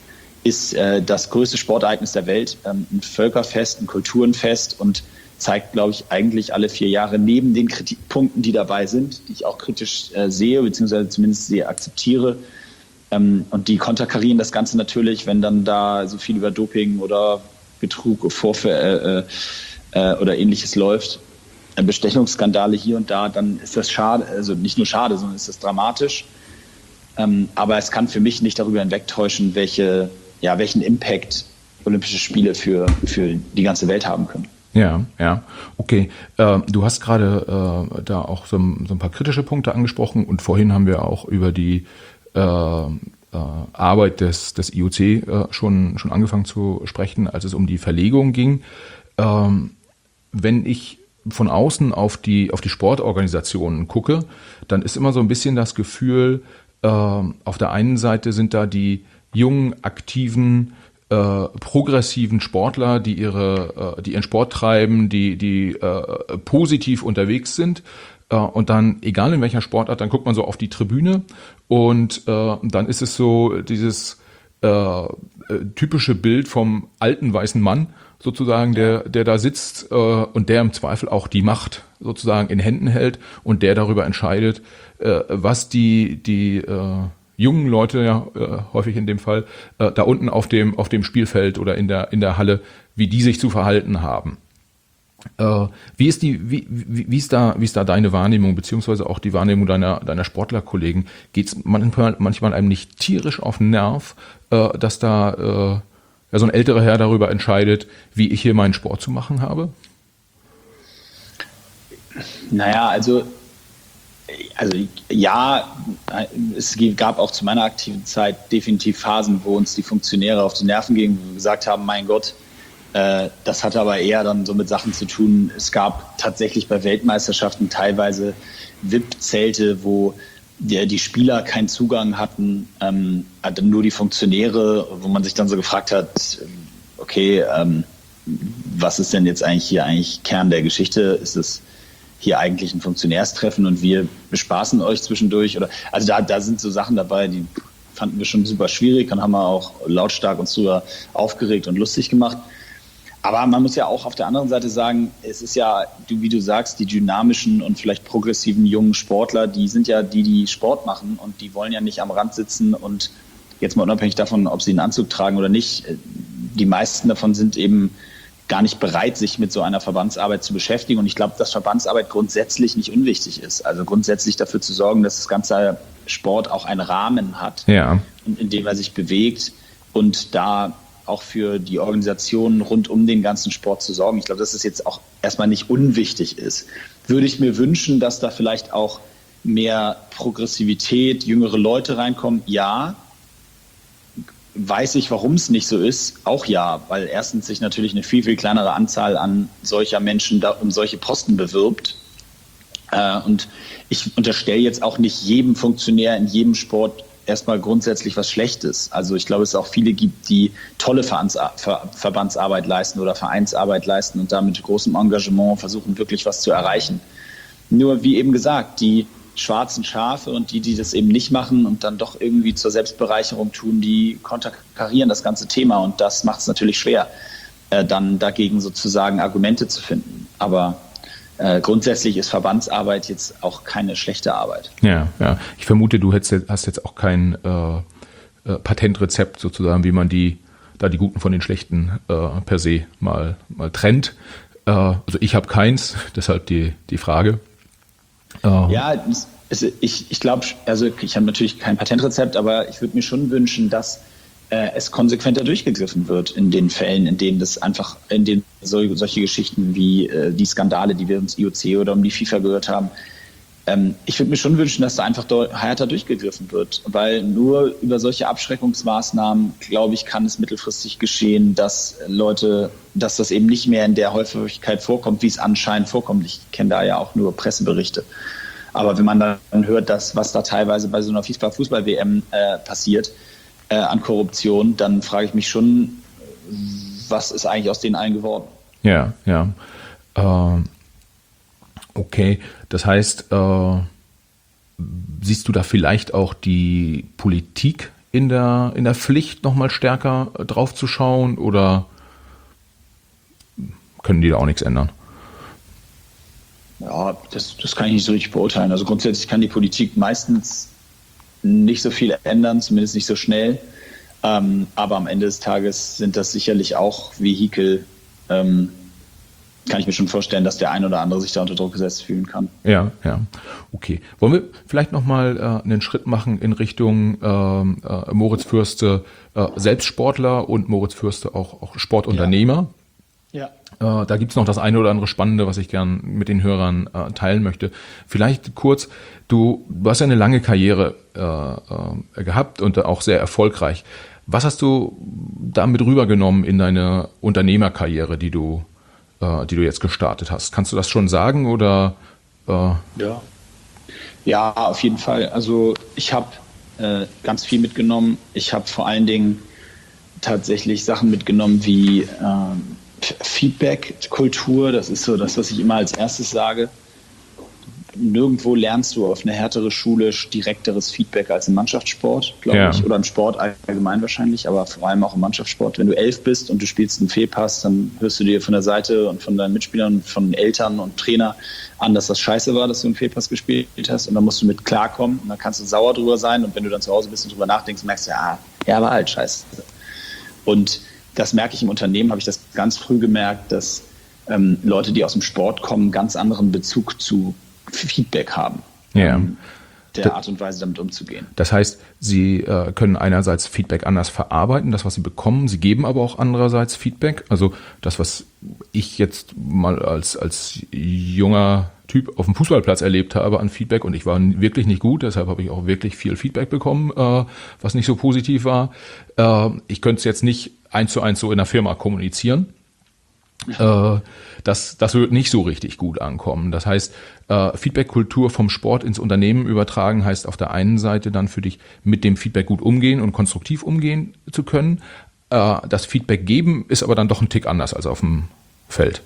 ist äh, das größte Sportereignis der Welt, ähm, ein Völkerfest, ein Kulturenfest und zeigt, glaube ich, eigentlich alle vier Jahre neben den Kritikpunkten, die dabei sind, die ich auch kritisch äh, sehe, beziehungsweise zumindest sie akzeptiere. Ähm, und die konterkarieren das Ganze natürlich, wenn dann da so viel über Doping oder Betrug, Vorfälle äh, äh, oder ähnliches läuft. Bestechungsskandale hier und da, dann ist das schade, also nicht nur schade, sondern ist das dramatisch. Ähm, aber es kann für mich nicht darüber hinwegtäuschen, welche, ja, welchen Impact Olympische Spiele für, für die ganze Welt haben können. Ja, ja, okay. Äh, du hast gerade äh, da auch so ein, so ein paar kritische Punkte angesprochen und vorhin haben wir auch über die äh, äh, Arbeit des, des I O C äh, schon, schon angefangen zu sprechen, als es um die Verlegung ging. Ähm, wenn ich von außen auf die, auf die Sportorganisationen gucke, dann ist immer so ein bisschen das Gefühl, äh, auf der einen Seite sind da die jungen, aktiven, äh, progressiven Sportler, die ihre, äh, die ihren Sport treiben, die, die äh, positiv unterwegs sind. Äh, und dann, egal in welcher Sportart, dann guckt man so auf die Tribüne und äh, dann ist es so dieses äh, äh, typische Bild vom alten weißen Mann sozusagen, der, der da sitzt äh, und der im Zweifel auch die Macht sozusagen in Händen hält und der darüber entscheidet, äh, was die, die äh, jungen Leute, ja äh, häufig in dem Fall, äh, da unten auf dem, auf dem Spielfeld oder in der, in der Halle, wie die sich zu verhalten haben. Äh, wie ist die, wie, wie, wie ist da, wie ist da deine Wahrnehmung, beziehungsweise auch die Wahrnehmung deiner, deiner Sportlerkollegen? Geht's manchmal, manchmal einem nicht tierisch auf den Nerv, äh, dass da äh, ja, so ein älterer Herr darüber entscheidet, wie ich hier meinen Sport zu machen habe? Naja, also, also ja, es gab auch zu meiner aktiven Zeit definitiv Phasen, wo uns die Funktionäre auf die Nerven gingen, wo wir gesagt haben, mein Gott, äh, das hatte aber eher dann so mit Sachen zu tun. Es gab tatsächlich bei Weltmeisterschaften teilweise V I P-Zelte, wo die, die Spieler keinen Zugang hatten, ähm, nur die Funktionäre, wo man sich dann so gefragt hat, okay, ähm, was ist denn jetzt eigentlich hier eigentlich Kern der Geschichte? Ist es hier eigentlich ein Funktionärstreffen und wir bespaßen euch zwischendurch? Oder also da, da sind so Sachen dabei, die fanden wir schon super schwierig und haben wir auch lautstark uns drüber aufgeregt und lustig gemacht. Aber man muss ja auch auf der anderen Seite sagen, es ist ja, wie du sagst, die dynamischen und vielleicht progressiven jungen Sportler, die sind ja die, die Sport machen und die wollen ja nicht am Rand sitzen und jetzt mal unabhängig davon, ob sie einen Anzug tragen oder nicht, die meisten davon sind eben gar nicht bereit, sich mit so einer Verbandsarbeit zu beschäftigen. Und ich glaube, dass Verbandsarbeit grundsätzlich nicht unwichtig ist. Also grundsätzlich dafür zu sorgen, dass das ganze Sport auch einen Rahmen hat, ja, in dem er sich bewegt und da auch für die Organisationen rund um den ganzen Sport zu sorgen. Ich glaube, dass es jetzt auch erstmal nicht unwichtig ist. Würde ich mir wünschen, dass da vielleicht auch mehr Progressivität, jüngere Leute reinkommen? Ja. Weiß ich, warum es nicht so ist? Auch ja, weil erstens sich natürlich eine viel, viel kleinere Anzahl an solcher Menschen da um solche Posten bewirbt. Äh, und ich unterstelle jetzt auch nicht jedem Funktionär in jedem Sport erstmal grundsätzlich was Schlechtes. Also ich glaube, es auch viele gibt, die tolle Verbandsarbeit leisten oder Vereinsarbeit leisten und da mit großem Engagement versuchen, wirklich was zu erreichen. Nur wie eben gesagt, die schwarzen Schafe und die, die das eben nicht machen und dann doch irgendwie zur Selbstbereicherung tun, die konterkarieren das ganze Thema und das macht es natürlich schwer, äh, dann dagegen sozusagen Argumente zu finden. Aber äh, grundsätzlich ist Verbandsarbeit jetzt auch keine schlechte Arbeit. Ja, ja. Ich vermute, du hättest, hast jetzt auch kein äh, äh, Patentrezept sozusagen, wie man die, da die Guten von den Schlechten äh, per se mal, mal trennt. Äh, also ich habe keins, deshalb die, die Frage. Oh. Ja, es, ich, ich glaube, also ich habe natürlich kein Patentrezept, aber ich würde mir schon wünschen, dass äh, es konsequenter durchgegriffen wird in den Fällen, in denen das einfach, in denen so, solche Geschichten wie äh, die Skandale, die wir ums I O C oder um die FIFA gehört haben, ähm, ich würde mir schon wünschen, dass da einfach härter durchgegriffen wird, weil nur über solche Abschreckungsmaßnahmen, glaube ich, kann es mittelfristig geschehen, dass Leute, dass das eben nicht mehr in der Häufigkeit vorkommt, wie es anscheinend vorkommt. Ich kenne da ja auch nur Presseberichte. Aber wenn man dann hört, dass was da teilweise bei so einer FIFA-Fußball-W M äh, passiert äh, an Korruption, dann frage ich mich schon, was ist eigentlich aus denen allen geworden? Ja, ja. Äh, okay, das heißt, äh, siehst du da vielleicht auch die Politik in der, in der Pflicht, nochmal stärker drauf zu schauen oder können die da auch nichts ändern? Ja, das, das kann ich nicht so richtig beurteilen. Also grundsätzlich kann die Politik meistens nicht so viel ändern, zumindest nicht so schnell. Ähm, aber am Ende des Tages sind das sicherlich auch Vehikel. Ähm, kann ich mir schon vorstellen, dass der ein oder andere sich da unter Druck gesetzt fühlen kann. Ja, ja. Okay. Wollen wir vielleicht nochmal äh, einen Schritt machen in Richtung ähm, äh, Moritz Fürste äh, selbst Sportler und Moritz Fürste auch, auch Sportunternehmer? Ja. Äh, da gibt's noch das eine oder andere Spannende, was ich gern mit den Hörern äh, teilen möchte. Vielleicht kurz, du, du hast ja eine lange Karriere äh, äh, gehabt und auch sehr erfolgreich. Was hast du damit rübergenommen in deine Unternehmerkarriere, die du die du jetzt gestartet hast? Kannst du das schon sagen oder? Äh? Ja. Ja, auf jeden Fall. Also ich habe äh, ganz viel mitgenommen. Ich habe vor allen Dingen tatsächlich Sachen mitgenommen wie äh, Feedback-Kultur. Das ist so das, was ich immer als erstes sage. nirgendwo lernst du auf eine härtere Schule direkteres Feedback als im Mannschaftssport, glaube ja. ich. Oder im Sport allgemein wahrscheinlich, aber vor allem auch im Mannschaftssport. Wenn du elf bist und du spielst einen Fehlpass, dann hörst du dir von der Seite und von deinen Mitspielern, von Eltern und Trainer an, dass das scheiße war, dass du einen Fehlpass gespielt hast. Und dann musst du mit klarkommen und dann kannst du sauer drüber sein. Und wenn du dann zu Hause bist und drüber nachdenkst, merkst du, ja, ja, war halt scheiße. Und das merke ich im Unternehmen, habe ich das ganz früh gemerkt, dass ähm, Leute, die aus dem Sport kommen, ganz anderen Bezug zu Feedback haben, ja. um der Art und Weise damit umzugehen. Das heißt, Sie äh, können einerseits Feedback anders verarbeiten, das, was Sie bekommen, Sie geben aber auch andererseits Feedback. Also das, was ich jetzt mal als, als junger Typ auf dem Fußballplatz erlebt habe an Feedback, und ich war wirklich nicht gut, deshalb habe ich auch wirklich viel Feedback bekommen, äh, was nicht so positiv war. Äh, ich könnte es jetzt nicht eins zu eins so in der Firma kommunizieren. Äh, das, das wird nicht so richtig gut ankommen. Das heißt, äh, Feedback-Kultur vom Sport ins Unternehmen übertragen heißt auf der einen Seite dann für dich mit dem Feedback gut umgehen und konstruktiv umgehen zu können. Äh, das Feedback geben ist aber dann doch ein Tick anders als auf dem Feld.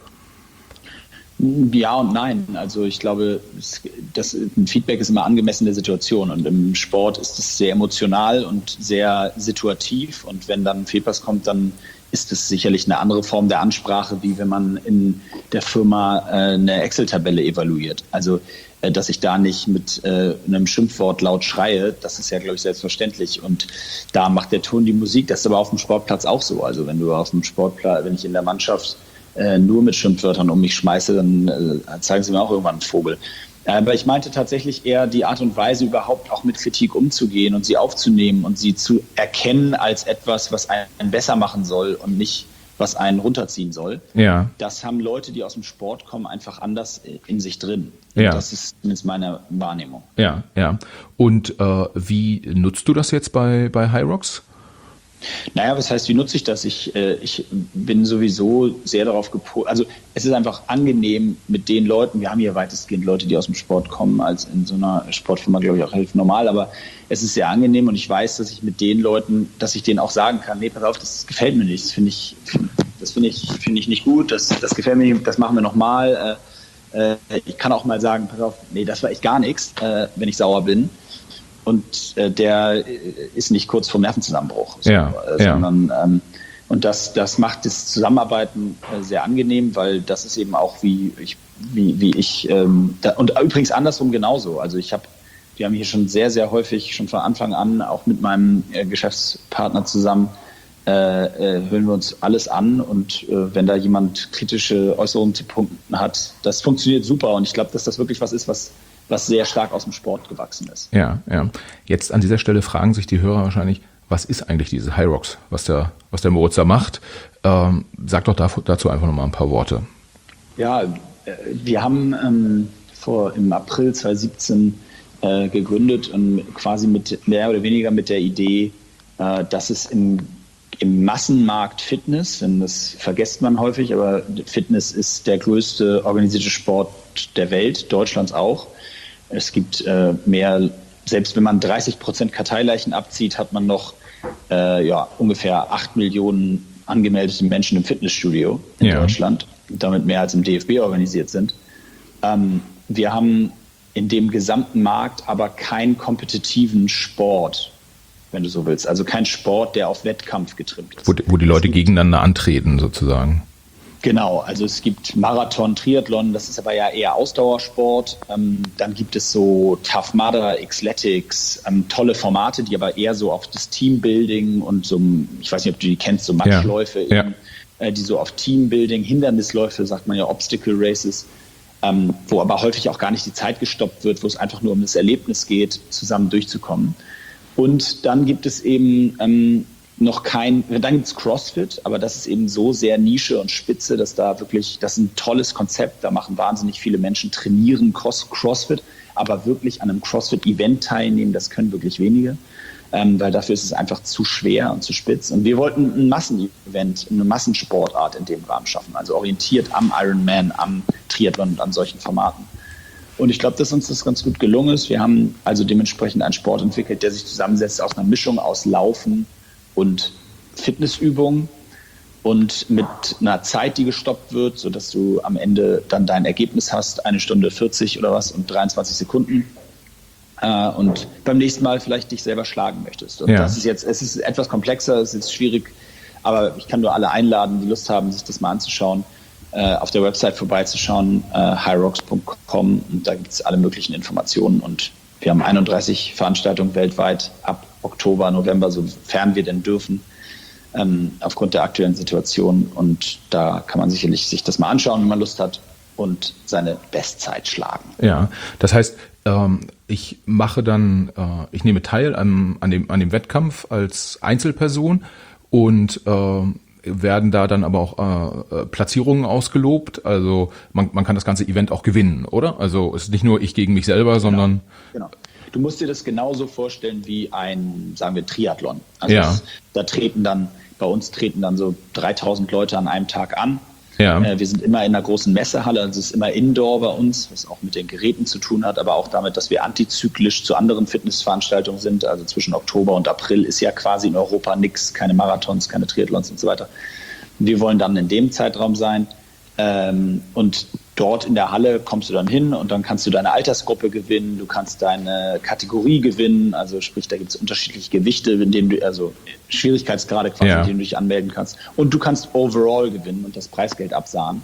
Ja und nein. Also ich glaube, das, ein Feedback ist immer angemessen der Situation, und im Sport ist es sehr emotional und sehr situativ, und wenn dann ein Fehlpass kommt, dann ist es sicherlich eine andere Form der Ansprache, wie wenn man in der Firma äh, eine Excel-Tabelle evaluiert. Also, äh, dass ich da nicht mit äh, einem Schimpfwort laut schreie, das ist ja, glaube ich, selbstverständlich. Und da macht der Ton die Musik. Das ist aber auf dem Sportplatz auch so. Also, wenn du auf dem Sportplatz, wenn ich in der Mannschaft äh, nur mit Schimpfwörtern um mich schmeiße, dann äh, zeigen sie mir auch irgendwann einen Vogel. Aber ich meinte tatsächlich eher die Art und Weise, überhaupt auch mit Kritik umzugehen und sie aufzunehmen und sie zu erkennen als etwas, was einen besser machen soll und nicht, was einen runterziehen soll. Ja. Das haben Leute, die aus dem Sport kommen, einfach anders in sich drin. Ja. Das ist zumindest meine Wahrnehmung. Ja, ja. Und äh, wie nutzt du das jetzt bei, bei Hyrox? Naja, was heißt, wie nutze ich das? Ich, äh, ich bin sowieso sehr darauf gepolt. Also es ist einfach angenehm mit den Leuten, wir haben hier weitestgehend Leute, die aus dem Sport kommen, als in so einer Sportfirma, glaube ich, auch relativ normal, aber es ist sehr angenehm, und ich weiß, dass ich mit den Leuten, dass ich denen auch sagen kann, nee, pass auf, das gefällt mir nicht, das finde ich, das finde ich, finde ich nicht gut, das, das gefällt mir nicht, das machen wir nochmal. Äh, äh, ich kann auch mal sagen, pass auf, nee, das war echt gar nichts, äh, wenn ich sauer bin. Und äh, der ist nicht kurz vorm Nervenzusammenbruch, so, ja, äh, sondern ähm, und das, das macht das Zusammenarbeiten äh, sehr angenehm, weil das ist eben auch wie ich, wie, wie ich ähm, da, und übrigens andersrum genauso. Also ich habe, wir haben hier schon sehr, sehr häufig schon von Anfang an auch mit meinem äh, Geschäftspartner zusammen äh, äh, hören wir uns alles an, und äh, wenn da jemand kritische Äußerungen zu Punkten hat, das funktioniert super, und ich glaube, dass das wirklich was ist, was was sehr stark aus dem Sport gewachsen ist. Ja, ja. Jetzt an dieser Stelle fragen sich die Hörer wahrscheinlich, was ist eigentlich diese Hyrox, was der, was der Moritz da macht? Ähm, sag doch dazu einfach nochmal ein paar Worte. Ja, wir haben ähm, vor im April zwanzig siebzehn äh, gegründet, und quasi mit mehr oder weniger mit der Idee, äh, dass es im, im Massenmarkt Fitness, denn das vergisst man häufig, aber Fitness ist der größte organisierte Sport der Welt, Deutschlands auch. Es gibt äh, mehr, selbst wenn man dreißig Prozent Karteileichen abzieht, hat man noch äh, ja, ungefähr acht Millionen angemeldete Menschen im Fitnessstudio in ja. Deutschland, damit mehr als im D F B organisiert sind. Ähm, wir haben in dem gesamten Markt aber keinen kompetitiven Sport, wenn du so willst. Also kein Sport, der auf Wettkampf getrimmt ist. Wo, wo die Leute gegeneinander antreten sozusagen. Genau, also es gibt Marathon, Triathlon, das ist aber ja eher Ausdauersport. Ähm, dann gibt es so Tough Mudder, Xletics, ähm, tolle Formate, die aber eher so auf das Teambuilding und so, ich weiß nicht, ob du die kennst, so Matschläufe, ja, ja. Eben, äh, die so auf Teambuilding, Hindernisläufe, sagt man ja, Obstacle Races, ähm, wo aber häufig auch gar nicht die Zeit gestoppt wird, wo es einfach nur um das Erlebnis geht, zusammen durchzukommen. Und dann gibt es eben ähm, noch kein, dann gibt es CrossFit, aber das ist eben so sehr Nische und Spitze, dass da wirklich, das ist ein tolles Konzept, da machen wahnsinnig viele Menschen, trainieren Cross, CrossFit, aber wirklich an einem CrossFit-Event teilnehmen, das können wirklich wenige, ähm, weil dafür ist es einfach zu schwer und zu spitz. Und wir wollten ein Massenevent, eine Massensportart in dem Rahmen schaffen, also orientiert am Ironman, am Triathlon und an solchen Formaten. Und ich glaube, dass uns das ganz gut gelungen ist. Wir haben also dementsprechend einen Sport entwickelt, der sich zusammensetzt aus einer Mischung aus Laufen und Fitnessübungen. und mit einer Zeit, die gestoppt wird, sodass du am Ende dann dein Ergebnis hast, eine Stunde vierzig oder was und dreiundzwanzig Sekunden. Äh, und beim nächsten Mal vielleicht dich selber schlagen möchtest. Und ja. das ist jetzt, es ist etwas komplexer, es ist schwierig, aber ich kann nur alle einladen, die Lust haben, sich das mal anzuschauen, äh, auf der Website vorbeizuschauen, äh, hyrocks punkt com, und da gibt es alle möglichen Informationen, und wir haben einunddreißig Veranstaltungen weltweit ab Oktober, November, sofern wir denn dürfen, ähm, aufgrund der aktuellen Situation, und da kann man sicherlich sich das mal anschauen, wenn man Lust hat, und seine Bestzeit schlagen. Ja, das heißt, ähm, ich mache dann, äh, ich nehme teil an, an, dem, an dem Wettkampf als Einzelperson und äh, werden da dann aber auch äh, Platzierungen ausgelobt. Also man, man kann das ganze Event auch gewinnen, oder? Also es ist nicht nur ich gegen mich selber, sondern... Genau, genau. Du musst dir das genauso vorstellen wie ein, sagen wir, Triathlon. Also ja. es, da treten dann, bei uns treten dann so dreitausend Leute an einem Tag an. Ja. Äh, wir sind immer in einer großen Messehalle, also es ist immer Indoor bei uns, was auch mit den Geräten zu tun hat, aber auch damit, dass wir antizyklisch zu anderen Fitnessveranstaltungen sind. Also zwischen Oktober und April ist ja quasi in Europa nichts, keine Marathons, keine Triathlons und so weiter. Wir wollen dann in dem Zeitraum sein, ähm, und dort in der Halle kommst du dann hin und dann kannst du deine Altersgruppe gewinnen, du kannst deine Kategorie gewinnen, also sprich, da gibt es unterschiedliche Gewichte, in denen du, also Schwierigkeitsgrade quasi, ja. in denen du dich anmelden kannst, und du kannst overall gewinnen und das Preisgeld absahen.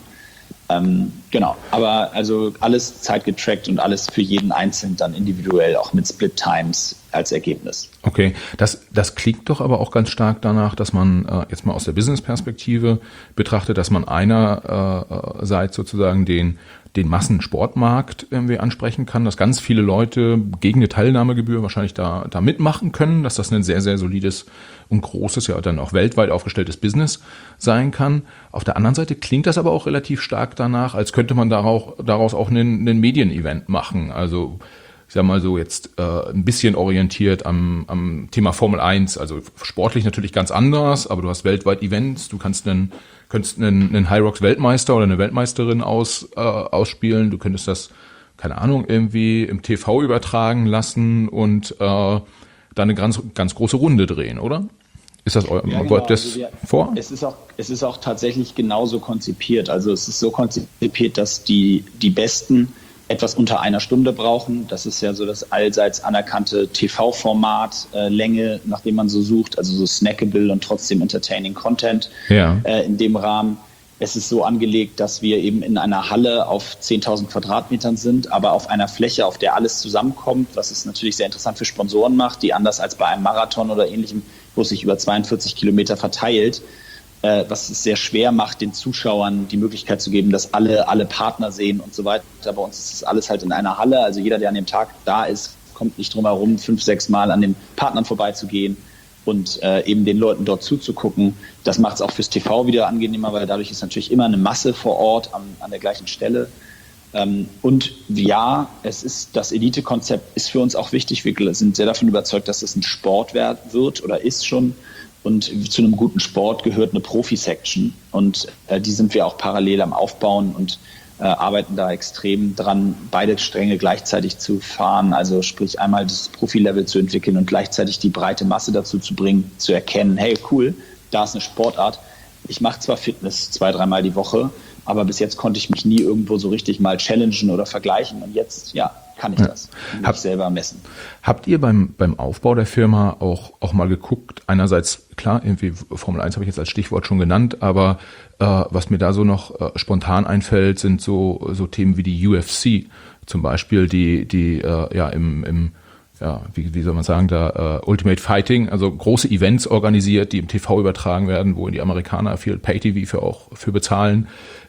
Ähm, genau, aber also alles zeitgetrackt und alles für jeden Einzelnen dann individuell, auch mit Split Times als Ergebnis. Okay, das, das klingt doch aber auch ganz stark danach, dass man äh, jetzt mal aus der Business-Perspektive betrachtet, dass man einerseits sozusagen den, den Massensportmarkt irgendwie ansprechen kann, dass ganz viele Leute gegen eine Teilnahmegebühr wahrscheinlich da, da mitmachen können, dass das ein sehr, sehr solides und großes, ja dann auch weltweit aufgestelltes Business sein kann. Auf der anderen Seite klingt das aber auch relativ stark danach, als könnte man daraus, daraus auch einen, einen Medien-Event machen. Also ich sag mal so jetzt äh, ein bisschen orientiert am, am Thema Formel eins, also sportlich natürlich ganz anders, aber du hast weltweit Events, du kannst einen, könntest einen, einen Hyrox-Weltmeister oder eine Weltmeisterin aus, äh, ausspielen, du könntest das, keine Ahnung, irgendwie im T V übertragen lassen und äh, da eine ganz, ganz große Runde drehen, oder? Ist das euer, ja, genau. das also wir, vor? Es ist auch, es ist auch tatsächlich genauso konzipiert. Also es ist so konzipiert, dass die, die Besten etwas unter einer Stunde brauchen. Das ist ja so das allseits anerkannte T V-Format, äh, Länge, nach dem man so sucht, also so snackable und trotzdem entertaining Content ja. äh, in dem Rahmen. Es ist so angelegt, dass wir eben in einer Halle auf zehntausend Quadratmetern sind, aber auf einer Fläche, auf der alles zusammenkommt, was es natürlich sehr interessant für Sponsoren macht, die anders als bei einem Marathon oder ähnlichem, wo es sich über zweiundvierzig Kilometer verteilt, äh, was es sehr schwer macht, den Zuschauern die Möglichkeit zu geben, dass alle alle Partner sehen und so weiter. Bei uns ist das alles halt in einer Halle, also jeder, der an dem Tag da ist, kommt nicht drum herum, fünf, sechs Mal an den Partnern vorbeizugehen und äh, eben den Leuten dort zuzugucken. Das macht es auch fürs T V wieder angenehmer, weil dadurch ist natürlich immer eine Masse vor Ort an, an der gleichen Stelle. Ähm, und ja, es ist, das Elite-Konzept ist für uns auch wichtig. Wir sind sehr davon überzeugt, dass es ein Sport wird oder ist schon. Und zu einem guten Sport gehört eine Profi-Section. Und äh, die sind wir auch parallel am Aufbauen und äh, arbeiten da extrem dran, beide Stränge gleichzeitig zu fahren. Also sprich einmal das Profi-Level zu entwickeln und gleichzeitig die breite Masse dazu zu bringen, zu erkennen, hey cool, da ist eine Sportart. Ich mache zwar Fitness zwei, dreimal die Woche, aber bis jetzt konnte ich mich nie irgendwo so richtig mal challengen oder vergleichen. Und jetzt, ja, kann ich das. Kann Hab, ich selber messen. Habt ihr beim, beim Aufbau der Firma auch, auch mal geguckt, einerseits, klar, irgendwie Formel eins habe ich jetzt als Stichwort schon genannt, aber äh, was mir da so noch äh, spontan einfällt, sind so, so Themen wie die U F C zum Beispiel, die, die äh, ja im, im ja, wie, wie soll man sagen, da uh, Ultimate Fighting, also große Events organisiert, die im T V übertragen werden, wo die Amerikaner viel Pay-T V für auch für bezahlen,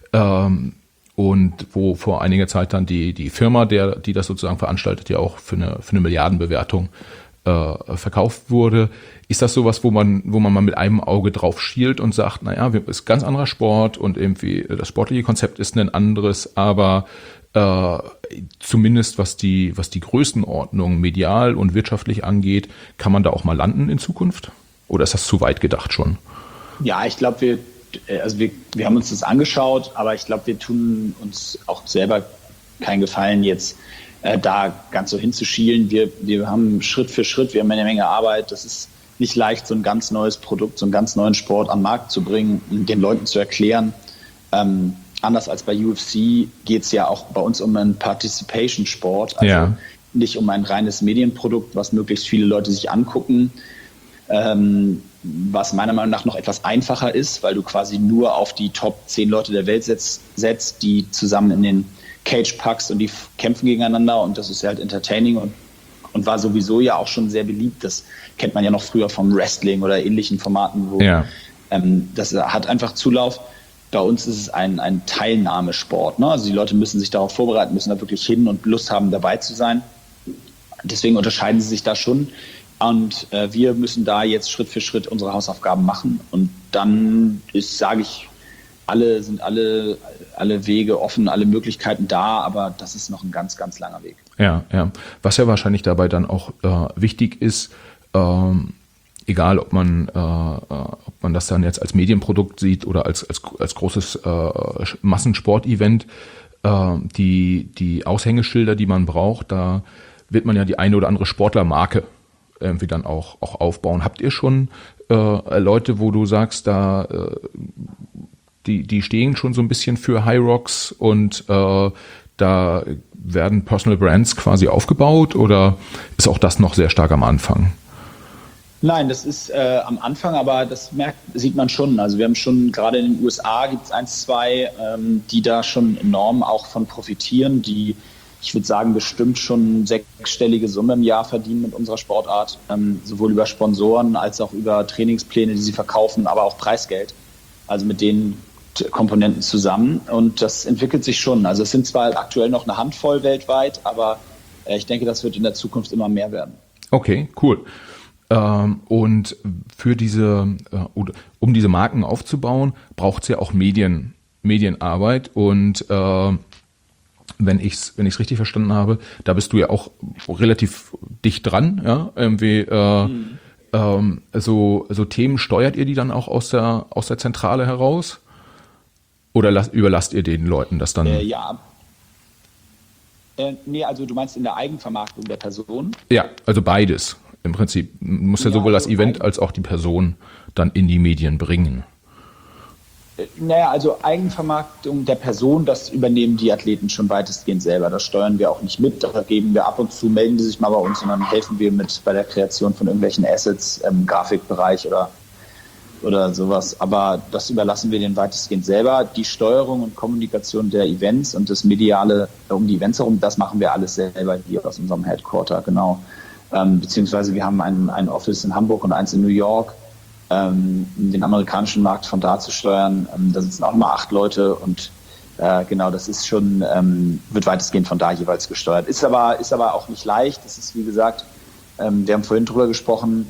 ähm, und wo vor einiger Zeit dann die die Firma, der die das sozusagen veranstaltet, ja auch für eine für eine Milliardenbewertung äh, verkauft wurde. Ist das sowas, wo man wo man mal mit einem Auge drauf schielt und sagt, naja, ist ganz anderer Sport und irgendwie das sportliche Konzept ist ein anderes, aber Äh, zumindest was die, was die Größenordnung medial und wirtschaftlich angeht, kann man da auch mal landen in Zukunft? Oder ist das zu weit gedacht schon? Ja, ich glaube, wir, also wir, wir haben uns das angeschaut, aber ich glaube, wir tun uns auch selber keinen Gefallen, jetzt äh, da ganz so hinzuschielen. Wir, wir haben Schritt für Schritt, wir haben eine Menge Arbeit. Das ist nicht leicht, so ein ganz neues Produkt, so einen ganz neuen Sport am Markt zu bringen, den Leuten zu erklären. Ähm, anders als bei U F C geht es ja auch bei uns um einen Participation-Sport, also ja. nicht um ein reines Medienprodukt, was möglichst viele Leute sich angucken, ähm, was meiner Meinung nach noch etwas einfacher ist, weil du quasi nur auf die Top zehn Leute der Welt setzt, setzt die zusammen in den Cage packst und die kämpfen gegeneinander und das ist ja halt entertaining und, und war sowieso ja auch schon sehr beliebt. Das kennt man ja noch früher vom Wrestling oder ähnlichen Formaten, wo ja. ähm, das hat einfach Zulauf. Bei uns ist es ein, ein Teilnahmesport, ne? Also die Leute müssen sich darauf vorbereiten, müssen da wirklich hin und Lust haben, dabei zu sein. Deswegen unterscheiden sie sich da schon. Und äh, wir müssen da jetzt Schritt für Schritt unsere Hausaufgaben machen. Und dann ist, sage ich, alle sind alle, alle Wege offen, alle Möglichkeiten da, aber das ist noch ein ganz, ganz langer Weg. Ja, ja. Was ja wahrscheinlich dabei dann auch äh, wichtig ist, ähm, egal ob man, äh, ob man das dann jetzt als Medienprodukt sieht oder als, als, als großes äh, Massensportevent, äh, die, die Aushängeschilder, die man braucht, da wird man ja die eine oder andere Sportlermarke irgendwie dann auch, auch aufbauen. Habt ihr schon äh, Leute, wo du sagst, da äh, die, die stehen schon so ein bisschen für High Rocks und äh, da werden Personal Brands quasi aufgebaut oder ist auch das noch sehr stark am Anfang? Nein, das ist äh, am Anfang, aber das merkt, sieht man schon. Also wir haben schon, gerade in den U S A gibt es eins, zwei, ähm, die da schon enorm auch von profitieren, die, ich würde sagen, bestimmt schon sechsstellige Summe im Jahr verdienen mit unserer Sportart, ähm, sowohl über Sponsoren als auch über Trainingspläne, die sie verkaufen, aber auch Preisgeld. Also mit den Komponenten zusammen und das entwickelt sich schon. Also es sind zwar aktuell noch eine Handvoll weltweit, aber äh, ich denke, das wird in der Zukunft immer mehr werden. Okay, cool. Ähm, und für diese, äh, um diese Marken aufzubauen, braucht es ja auch Medien, Medienarbeit und äh, wenn ich es wenn ich's richtig verstanden habe, da bist du ja auch relativ dicht dran, ja, irgendwie äh, mhm. ähm, so, so Themen steuert ihr die dann auch aus der, aus der Zentrale heraus? Oder las, überlasst ihr den Leuten das dann? Äh, ja. Äh, nee, also du meinst in der Eigenvermarktung der Person? Ja, also beides. Im Prinzip muss ja, ja sowohl also das Event als auch die Person dann in die Medien bringen. Äh, naja, also Eigenvermarktung der Person, das übernehmen die Athleten schon weitestgehend selber. Das steuern wir auch nicht mit. Da geben wir ab und zu, melden die sich mal bei uns und dann helfen wir mit bei der Kreation von irgendwelchen Assets im Grafikbereich oder oder sowas, aber das überlassen wir denen weitestgehend selber. Die Steuerung und Kommunikation der Events und das Mediale um die Events herum, das machen wir alles selber hier aus unserem Headquarter, genau. Ähm, beziehungsweise wir haben ein, ein Office in Hamburg und eins in New York, ähm, den amerikanischen Markt von da zu steuern. Ähm, da sitzen auch immer acht Leute und äh, genau, das ist schon, ähm, wird weitestgehend von da jeweils gesteuert. Ist aber, ist aber auch nicht leicht. Das ist, wie gesagt, ähm, wir haben vorhin drüber gesprochen,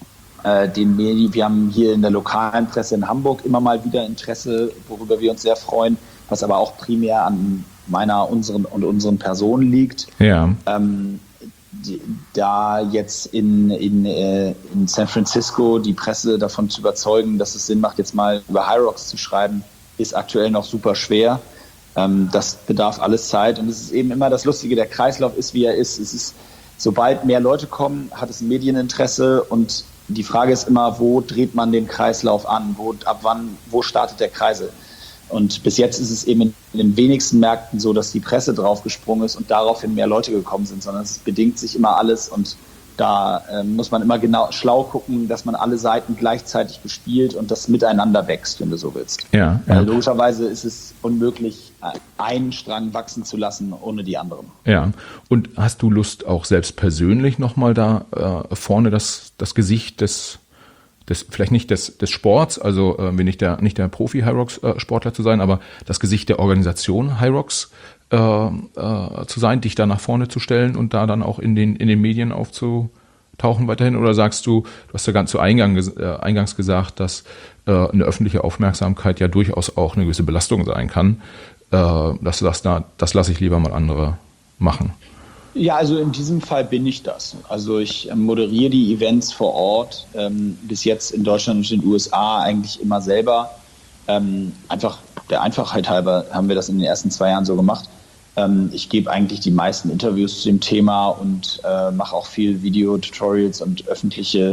Den Medien, wir haben hier in der lokalen Presse in Hamburg immer mal wieder Interesse, worüber wir uns sehr freuen, was aber auch primär an meiner, unseren und unseren Personen liegt. Ja. Ähm, die, da jetzt in, in, äh, in San Francisco die Presse davon zu überzeugen, dass es Sinn macht, jetzt mal über High Rocks zu schreiben, ist aktuell noch super schwer. Ähm, das bedarf alles Zeit und es ist eben immer das Lustige, der Kreislauf ist, wie er ist. Es ist, sobald mehr Leute kommen, hat es ein Medieninteresse und die Frage ist immer, wo dreht man den Kreislauf an? Wo, ab wann, wo startet der Kreisel? Und bis jetzt ist es eben in den wenigsten Märkten so, dass die Presse draufgesprungen ist und daraufhin mehr Leute gekommen sind, sondern es bedingt sich immer alles und da äh, muss man immer genau schlau gucken, dass man alle Seiten gleichzeitig bespielt und das miteinander wächst, wenn du so willst. Ja, Weil ja. logischerweise ist es unmöglich, einen Strang wachsen zu lassen ohne die anderen. Ja, und hast du Lust auch selbst persönlich nochmal da äh, vorne das, das Gesicht des, des, vielleicht nicht des, des Sports, also äh, nicht der, nicht der Profi-High-Rocks-Sportler zu sein, aber das Gesicht der Organisation High Rocks äh, äh, zu sein, dich da nach vorne zu stellen und da dann auch in den, in den Medien aufzutauchen weiterhin? Oder sagst du, du hast ja ganz zu Eingang, äh, eingangs gesagt, dass äh, eine öffentliche Aufmerksamkeit ja durchaus auch eine gewisse Belastung sein kann, äh, dass das, da, das lasse ich lieber mal andere machen? Ja, also in diesem Fall bin ich das. Also ich moderiere die Events vor Ort, ähm, bis jetzt in Deutschland und in den U S A eigentlich immer selber. Ähm, einfach der Einfachheit halber haben wir das in den ersten zwei Jahren so gemacht. Ähm, ich gebe eigentlich die meisten Interviews zu dem Thema und äh, mache auch viel Video-Tutorials und öffentliche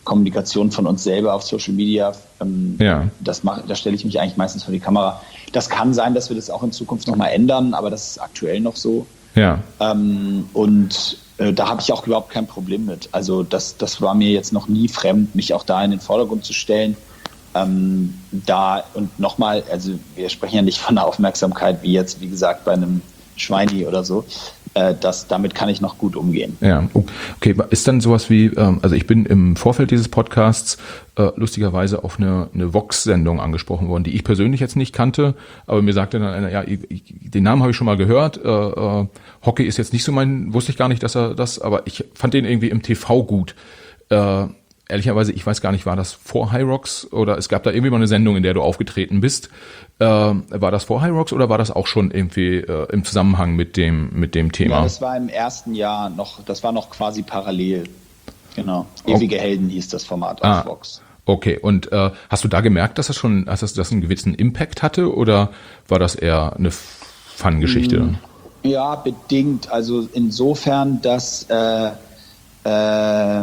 Kommunikation von uns selber auf Social Media. Ähm, ja. Das mache, da stelle ich mich eigentlich meistens vor die Kamera. Das kann sein, dass wir das auch in Zukunft nochmal ändern, aber das ist aktuell noch so. Ja. Ähm, und äh, da habe ich auch überhaupt kein Problem mit. Also das, das war mir jetzt noch nie fremd, mich auch da in den Vordergrund zu stellen. Ähm, da und nochmal, also wir sprechen ja nicht von einer Aufmerksamkeit wie jetzt, wie gesagt, bei einem Schweini oder so. Äh, das, damit kann ich noch gut umgehen. Ja, okay. Ist dann sowas wie, ähm, also ich bin im Vorfeld dieses Podcasts äh, lustigerweise auf eine, eine Vox-Sendung angesprochen worden, die ich persönlich jetzt nicht kannte, aber mir sagte dann einer, ja, ich, ich, den Namen habe ich schon mal gehört, äh, äh, Hockey ist jetzt nicht so mein, wusste ich gar nicht, dass er das, aber ich fand den irgendwie im T V gut. Äh, Ehrlicherweise, ich weiß gar nicht, war das vor High Rocks oder es gab da irgendwie mal eine Sendung, in der du aufgetreten bist. Äh, war das vor High Rocks oder war das auch schon irgendwie äh, im Zusammenhang mit dem mit dem Thema? Ja, das war im ersten Jahr noch, das war noch quasi parallel. Genau. Ewige okay. Helden hieß das Format auf ah, Vox. Okay, und äh, hast du da gemerkt, dass das schon, dass das, das einen gewissen Impact hatte oder war das eher eine Fun-Geschichte? Ja, bedingt. Also insofern, dass äh, äh,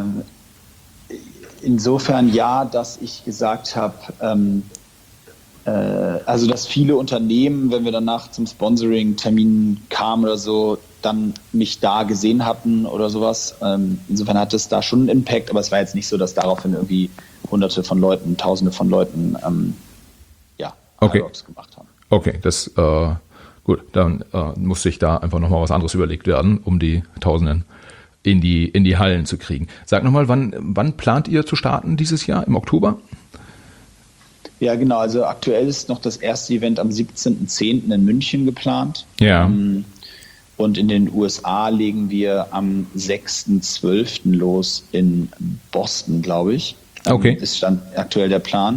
Insofern ja, dass ich gesagt habe, ähm, äh, also dass viele Unternehmen, wenn wir danach zum Sponsoring-Termin kamen oder so, dann mich da gesehen hatten oder sowas. Ähm, insofern hat es da schon einen Impact, aber es war jetzt nicht so, dass daraufhin irgendwie Hunderte von Leuten, Tausende von Leuten ähm, ja, okay. High-Rocks gemacht haben. Okay, das äh, gut, dann äh, musste ich da einfach nochmal was anderes überlegt werden, um die Tausenden in die in die Hallen zu kriegen. Sag nochmal, wann wann plant ihr zu starten dieses Jahr? Im Oktober? Ja, genau. Also aktuell ist noch das erste Event am siebzehnten zehnten in München geplant. Ja. Und in den U S A legen wir am sechsten zwölften los in Boston, glaube ich. Okay. Ist stand aktuell der Plan.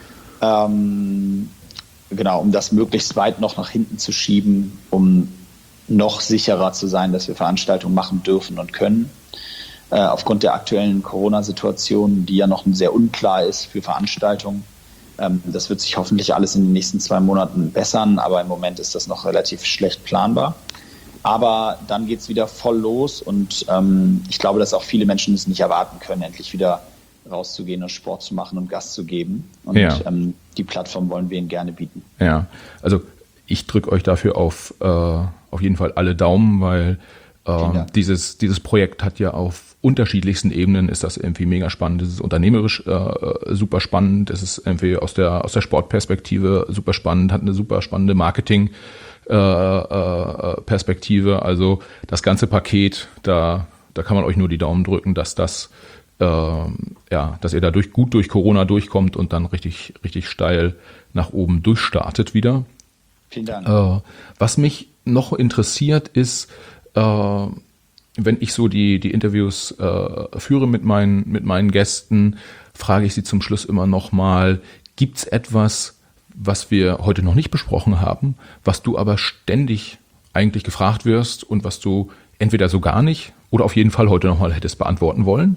Ähm, genau, um das möglichst weit noch nach hinten zu schieben, um noch sicherer zu sein, dass wir Veranstaltungen machen dürfen und können. Äh, aufgrund der aktuellen Corona-Situation, die ja noch sehr unklar ist für Veranstaltungen. Ähm, das wird sich hoffentlich alles in den nächsten zwei Monaten bessern, aber im Moment ist das noch relativ schlecht planbar. Aber dann geht es wieder voll los und ähm, ich glaube, dass auch viele Menschen es nicht erwarten können, endlich wieder rauszugehen und Sport zu machen und Gas zu geben. Und ja. ähm, die Plattform wollen wir ihnen gerne bieten. Ja, also ich drücke euch dafür auf, äh, auf jeden Fall alle Daumen, weil äh, dieses, dieses Projekt hat ja auf unterschiedlichsten Ebenen, ist das irgendwie mega spannend. Es ist unternehmerisch äh, super spannend, es ist irgendwie aus der, aus der Sportperspektive super spannend, hat eine super spannende Marketing äh, äh, Perspektive. Also das ganze Paket, da, da kann man euch nur die Daumen drücken, dass das äh, ja, dass ihr da durch, gut durch Corona durchkommt und dann richtig, richtig steil nach oben durchstartet wieder. Vielen Dank. Äh, was mich noch interessiert ist, äh, wenn ich so die, die Interviews äh, führe mit meinen, mit meinen Gästen, frage ich sie zum Schluss immer nochmal, gibt es etwas, was wir heute noch nicht besprochen haben, was du aber ständig eigentlich gefragt wirst und was du entweder so gar nicht oder auf jeden Fall heute nochmal hättest beantworten wollen?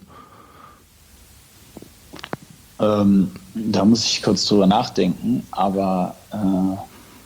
Ähm, da muss ich kurz drüber nachdenken, aber äh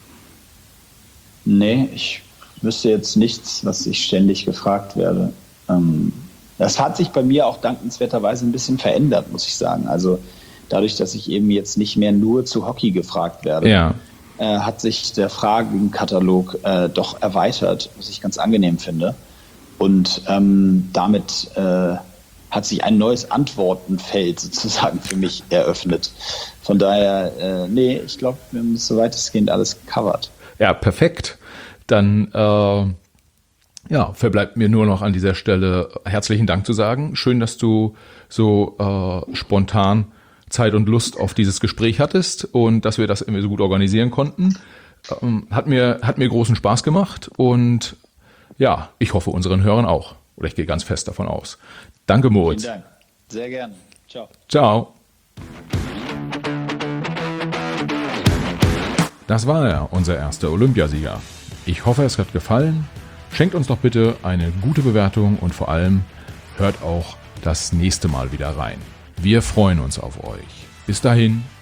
Nee, ich wüsste jetzt nichts, was ich ständig gefragt werde. Ähm, das hat sich bei mir auch dankenswerterweise ein bisschen verändert, muss ich sagen. Also dadurch, dass ich eben jetzt nicht mehr nur zu Hockey gefragt werde, ja. äh, hat sich der Fragenkatalog äh, doch erweitert, was ich ganz angenehm finde. Und ähm, damit äh, hat sich ein neues Antwortenfeld sozusagen für mich eröffnet. Von daher, äh, nee, ich glaube, wir haben so weitestgehend alles covered. Ja, perfekt. Dann äh, ja, verbleibt mir nur noch an dieser Stelle herzlichen Dank zu sagen. Schön, dass du so äh, spontan Zeit und Lust auf dieses Gespräch hattest und dass wir das irgendwie so gut organisieren konnten. Ähm, hat mir, hat mir großen Spaß gemacht und ja, ich hoffe unseren Hörern auch. Oder ich gehe ganz fest davon aus. Danke, Moritz. Vielen Dank. Sehr gerne. Ciao. Ciao. Das war er, unser erster Olympiasieger. Ich hoffe, es hat gefallen. Schenkt uns doch bitte eine gute Bewertung und vor allem hört auch das nächste Mal wieder rein. Wir freuen uns auf euch. Bis dahin.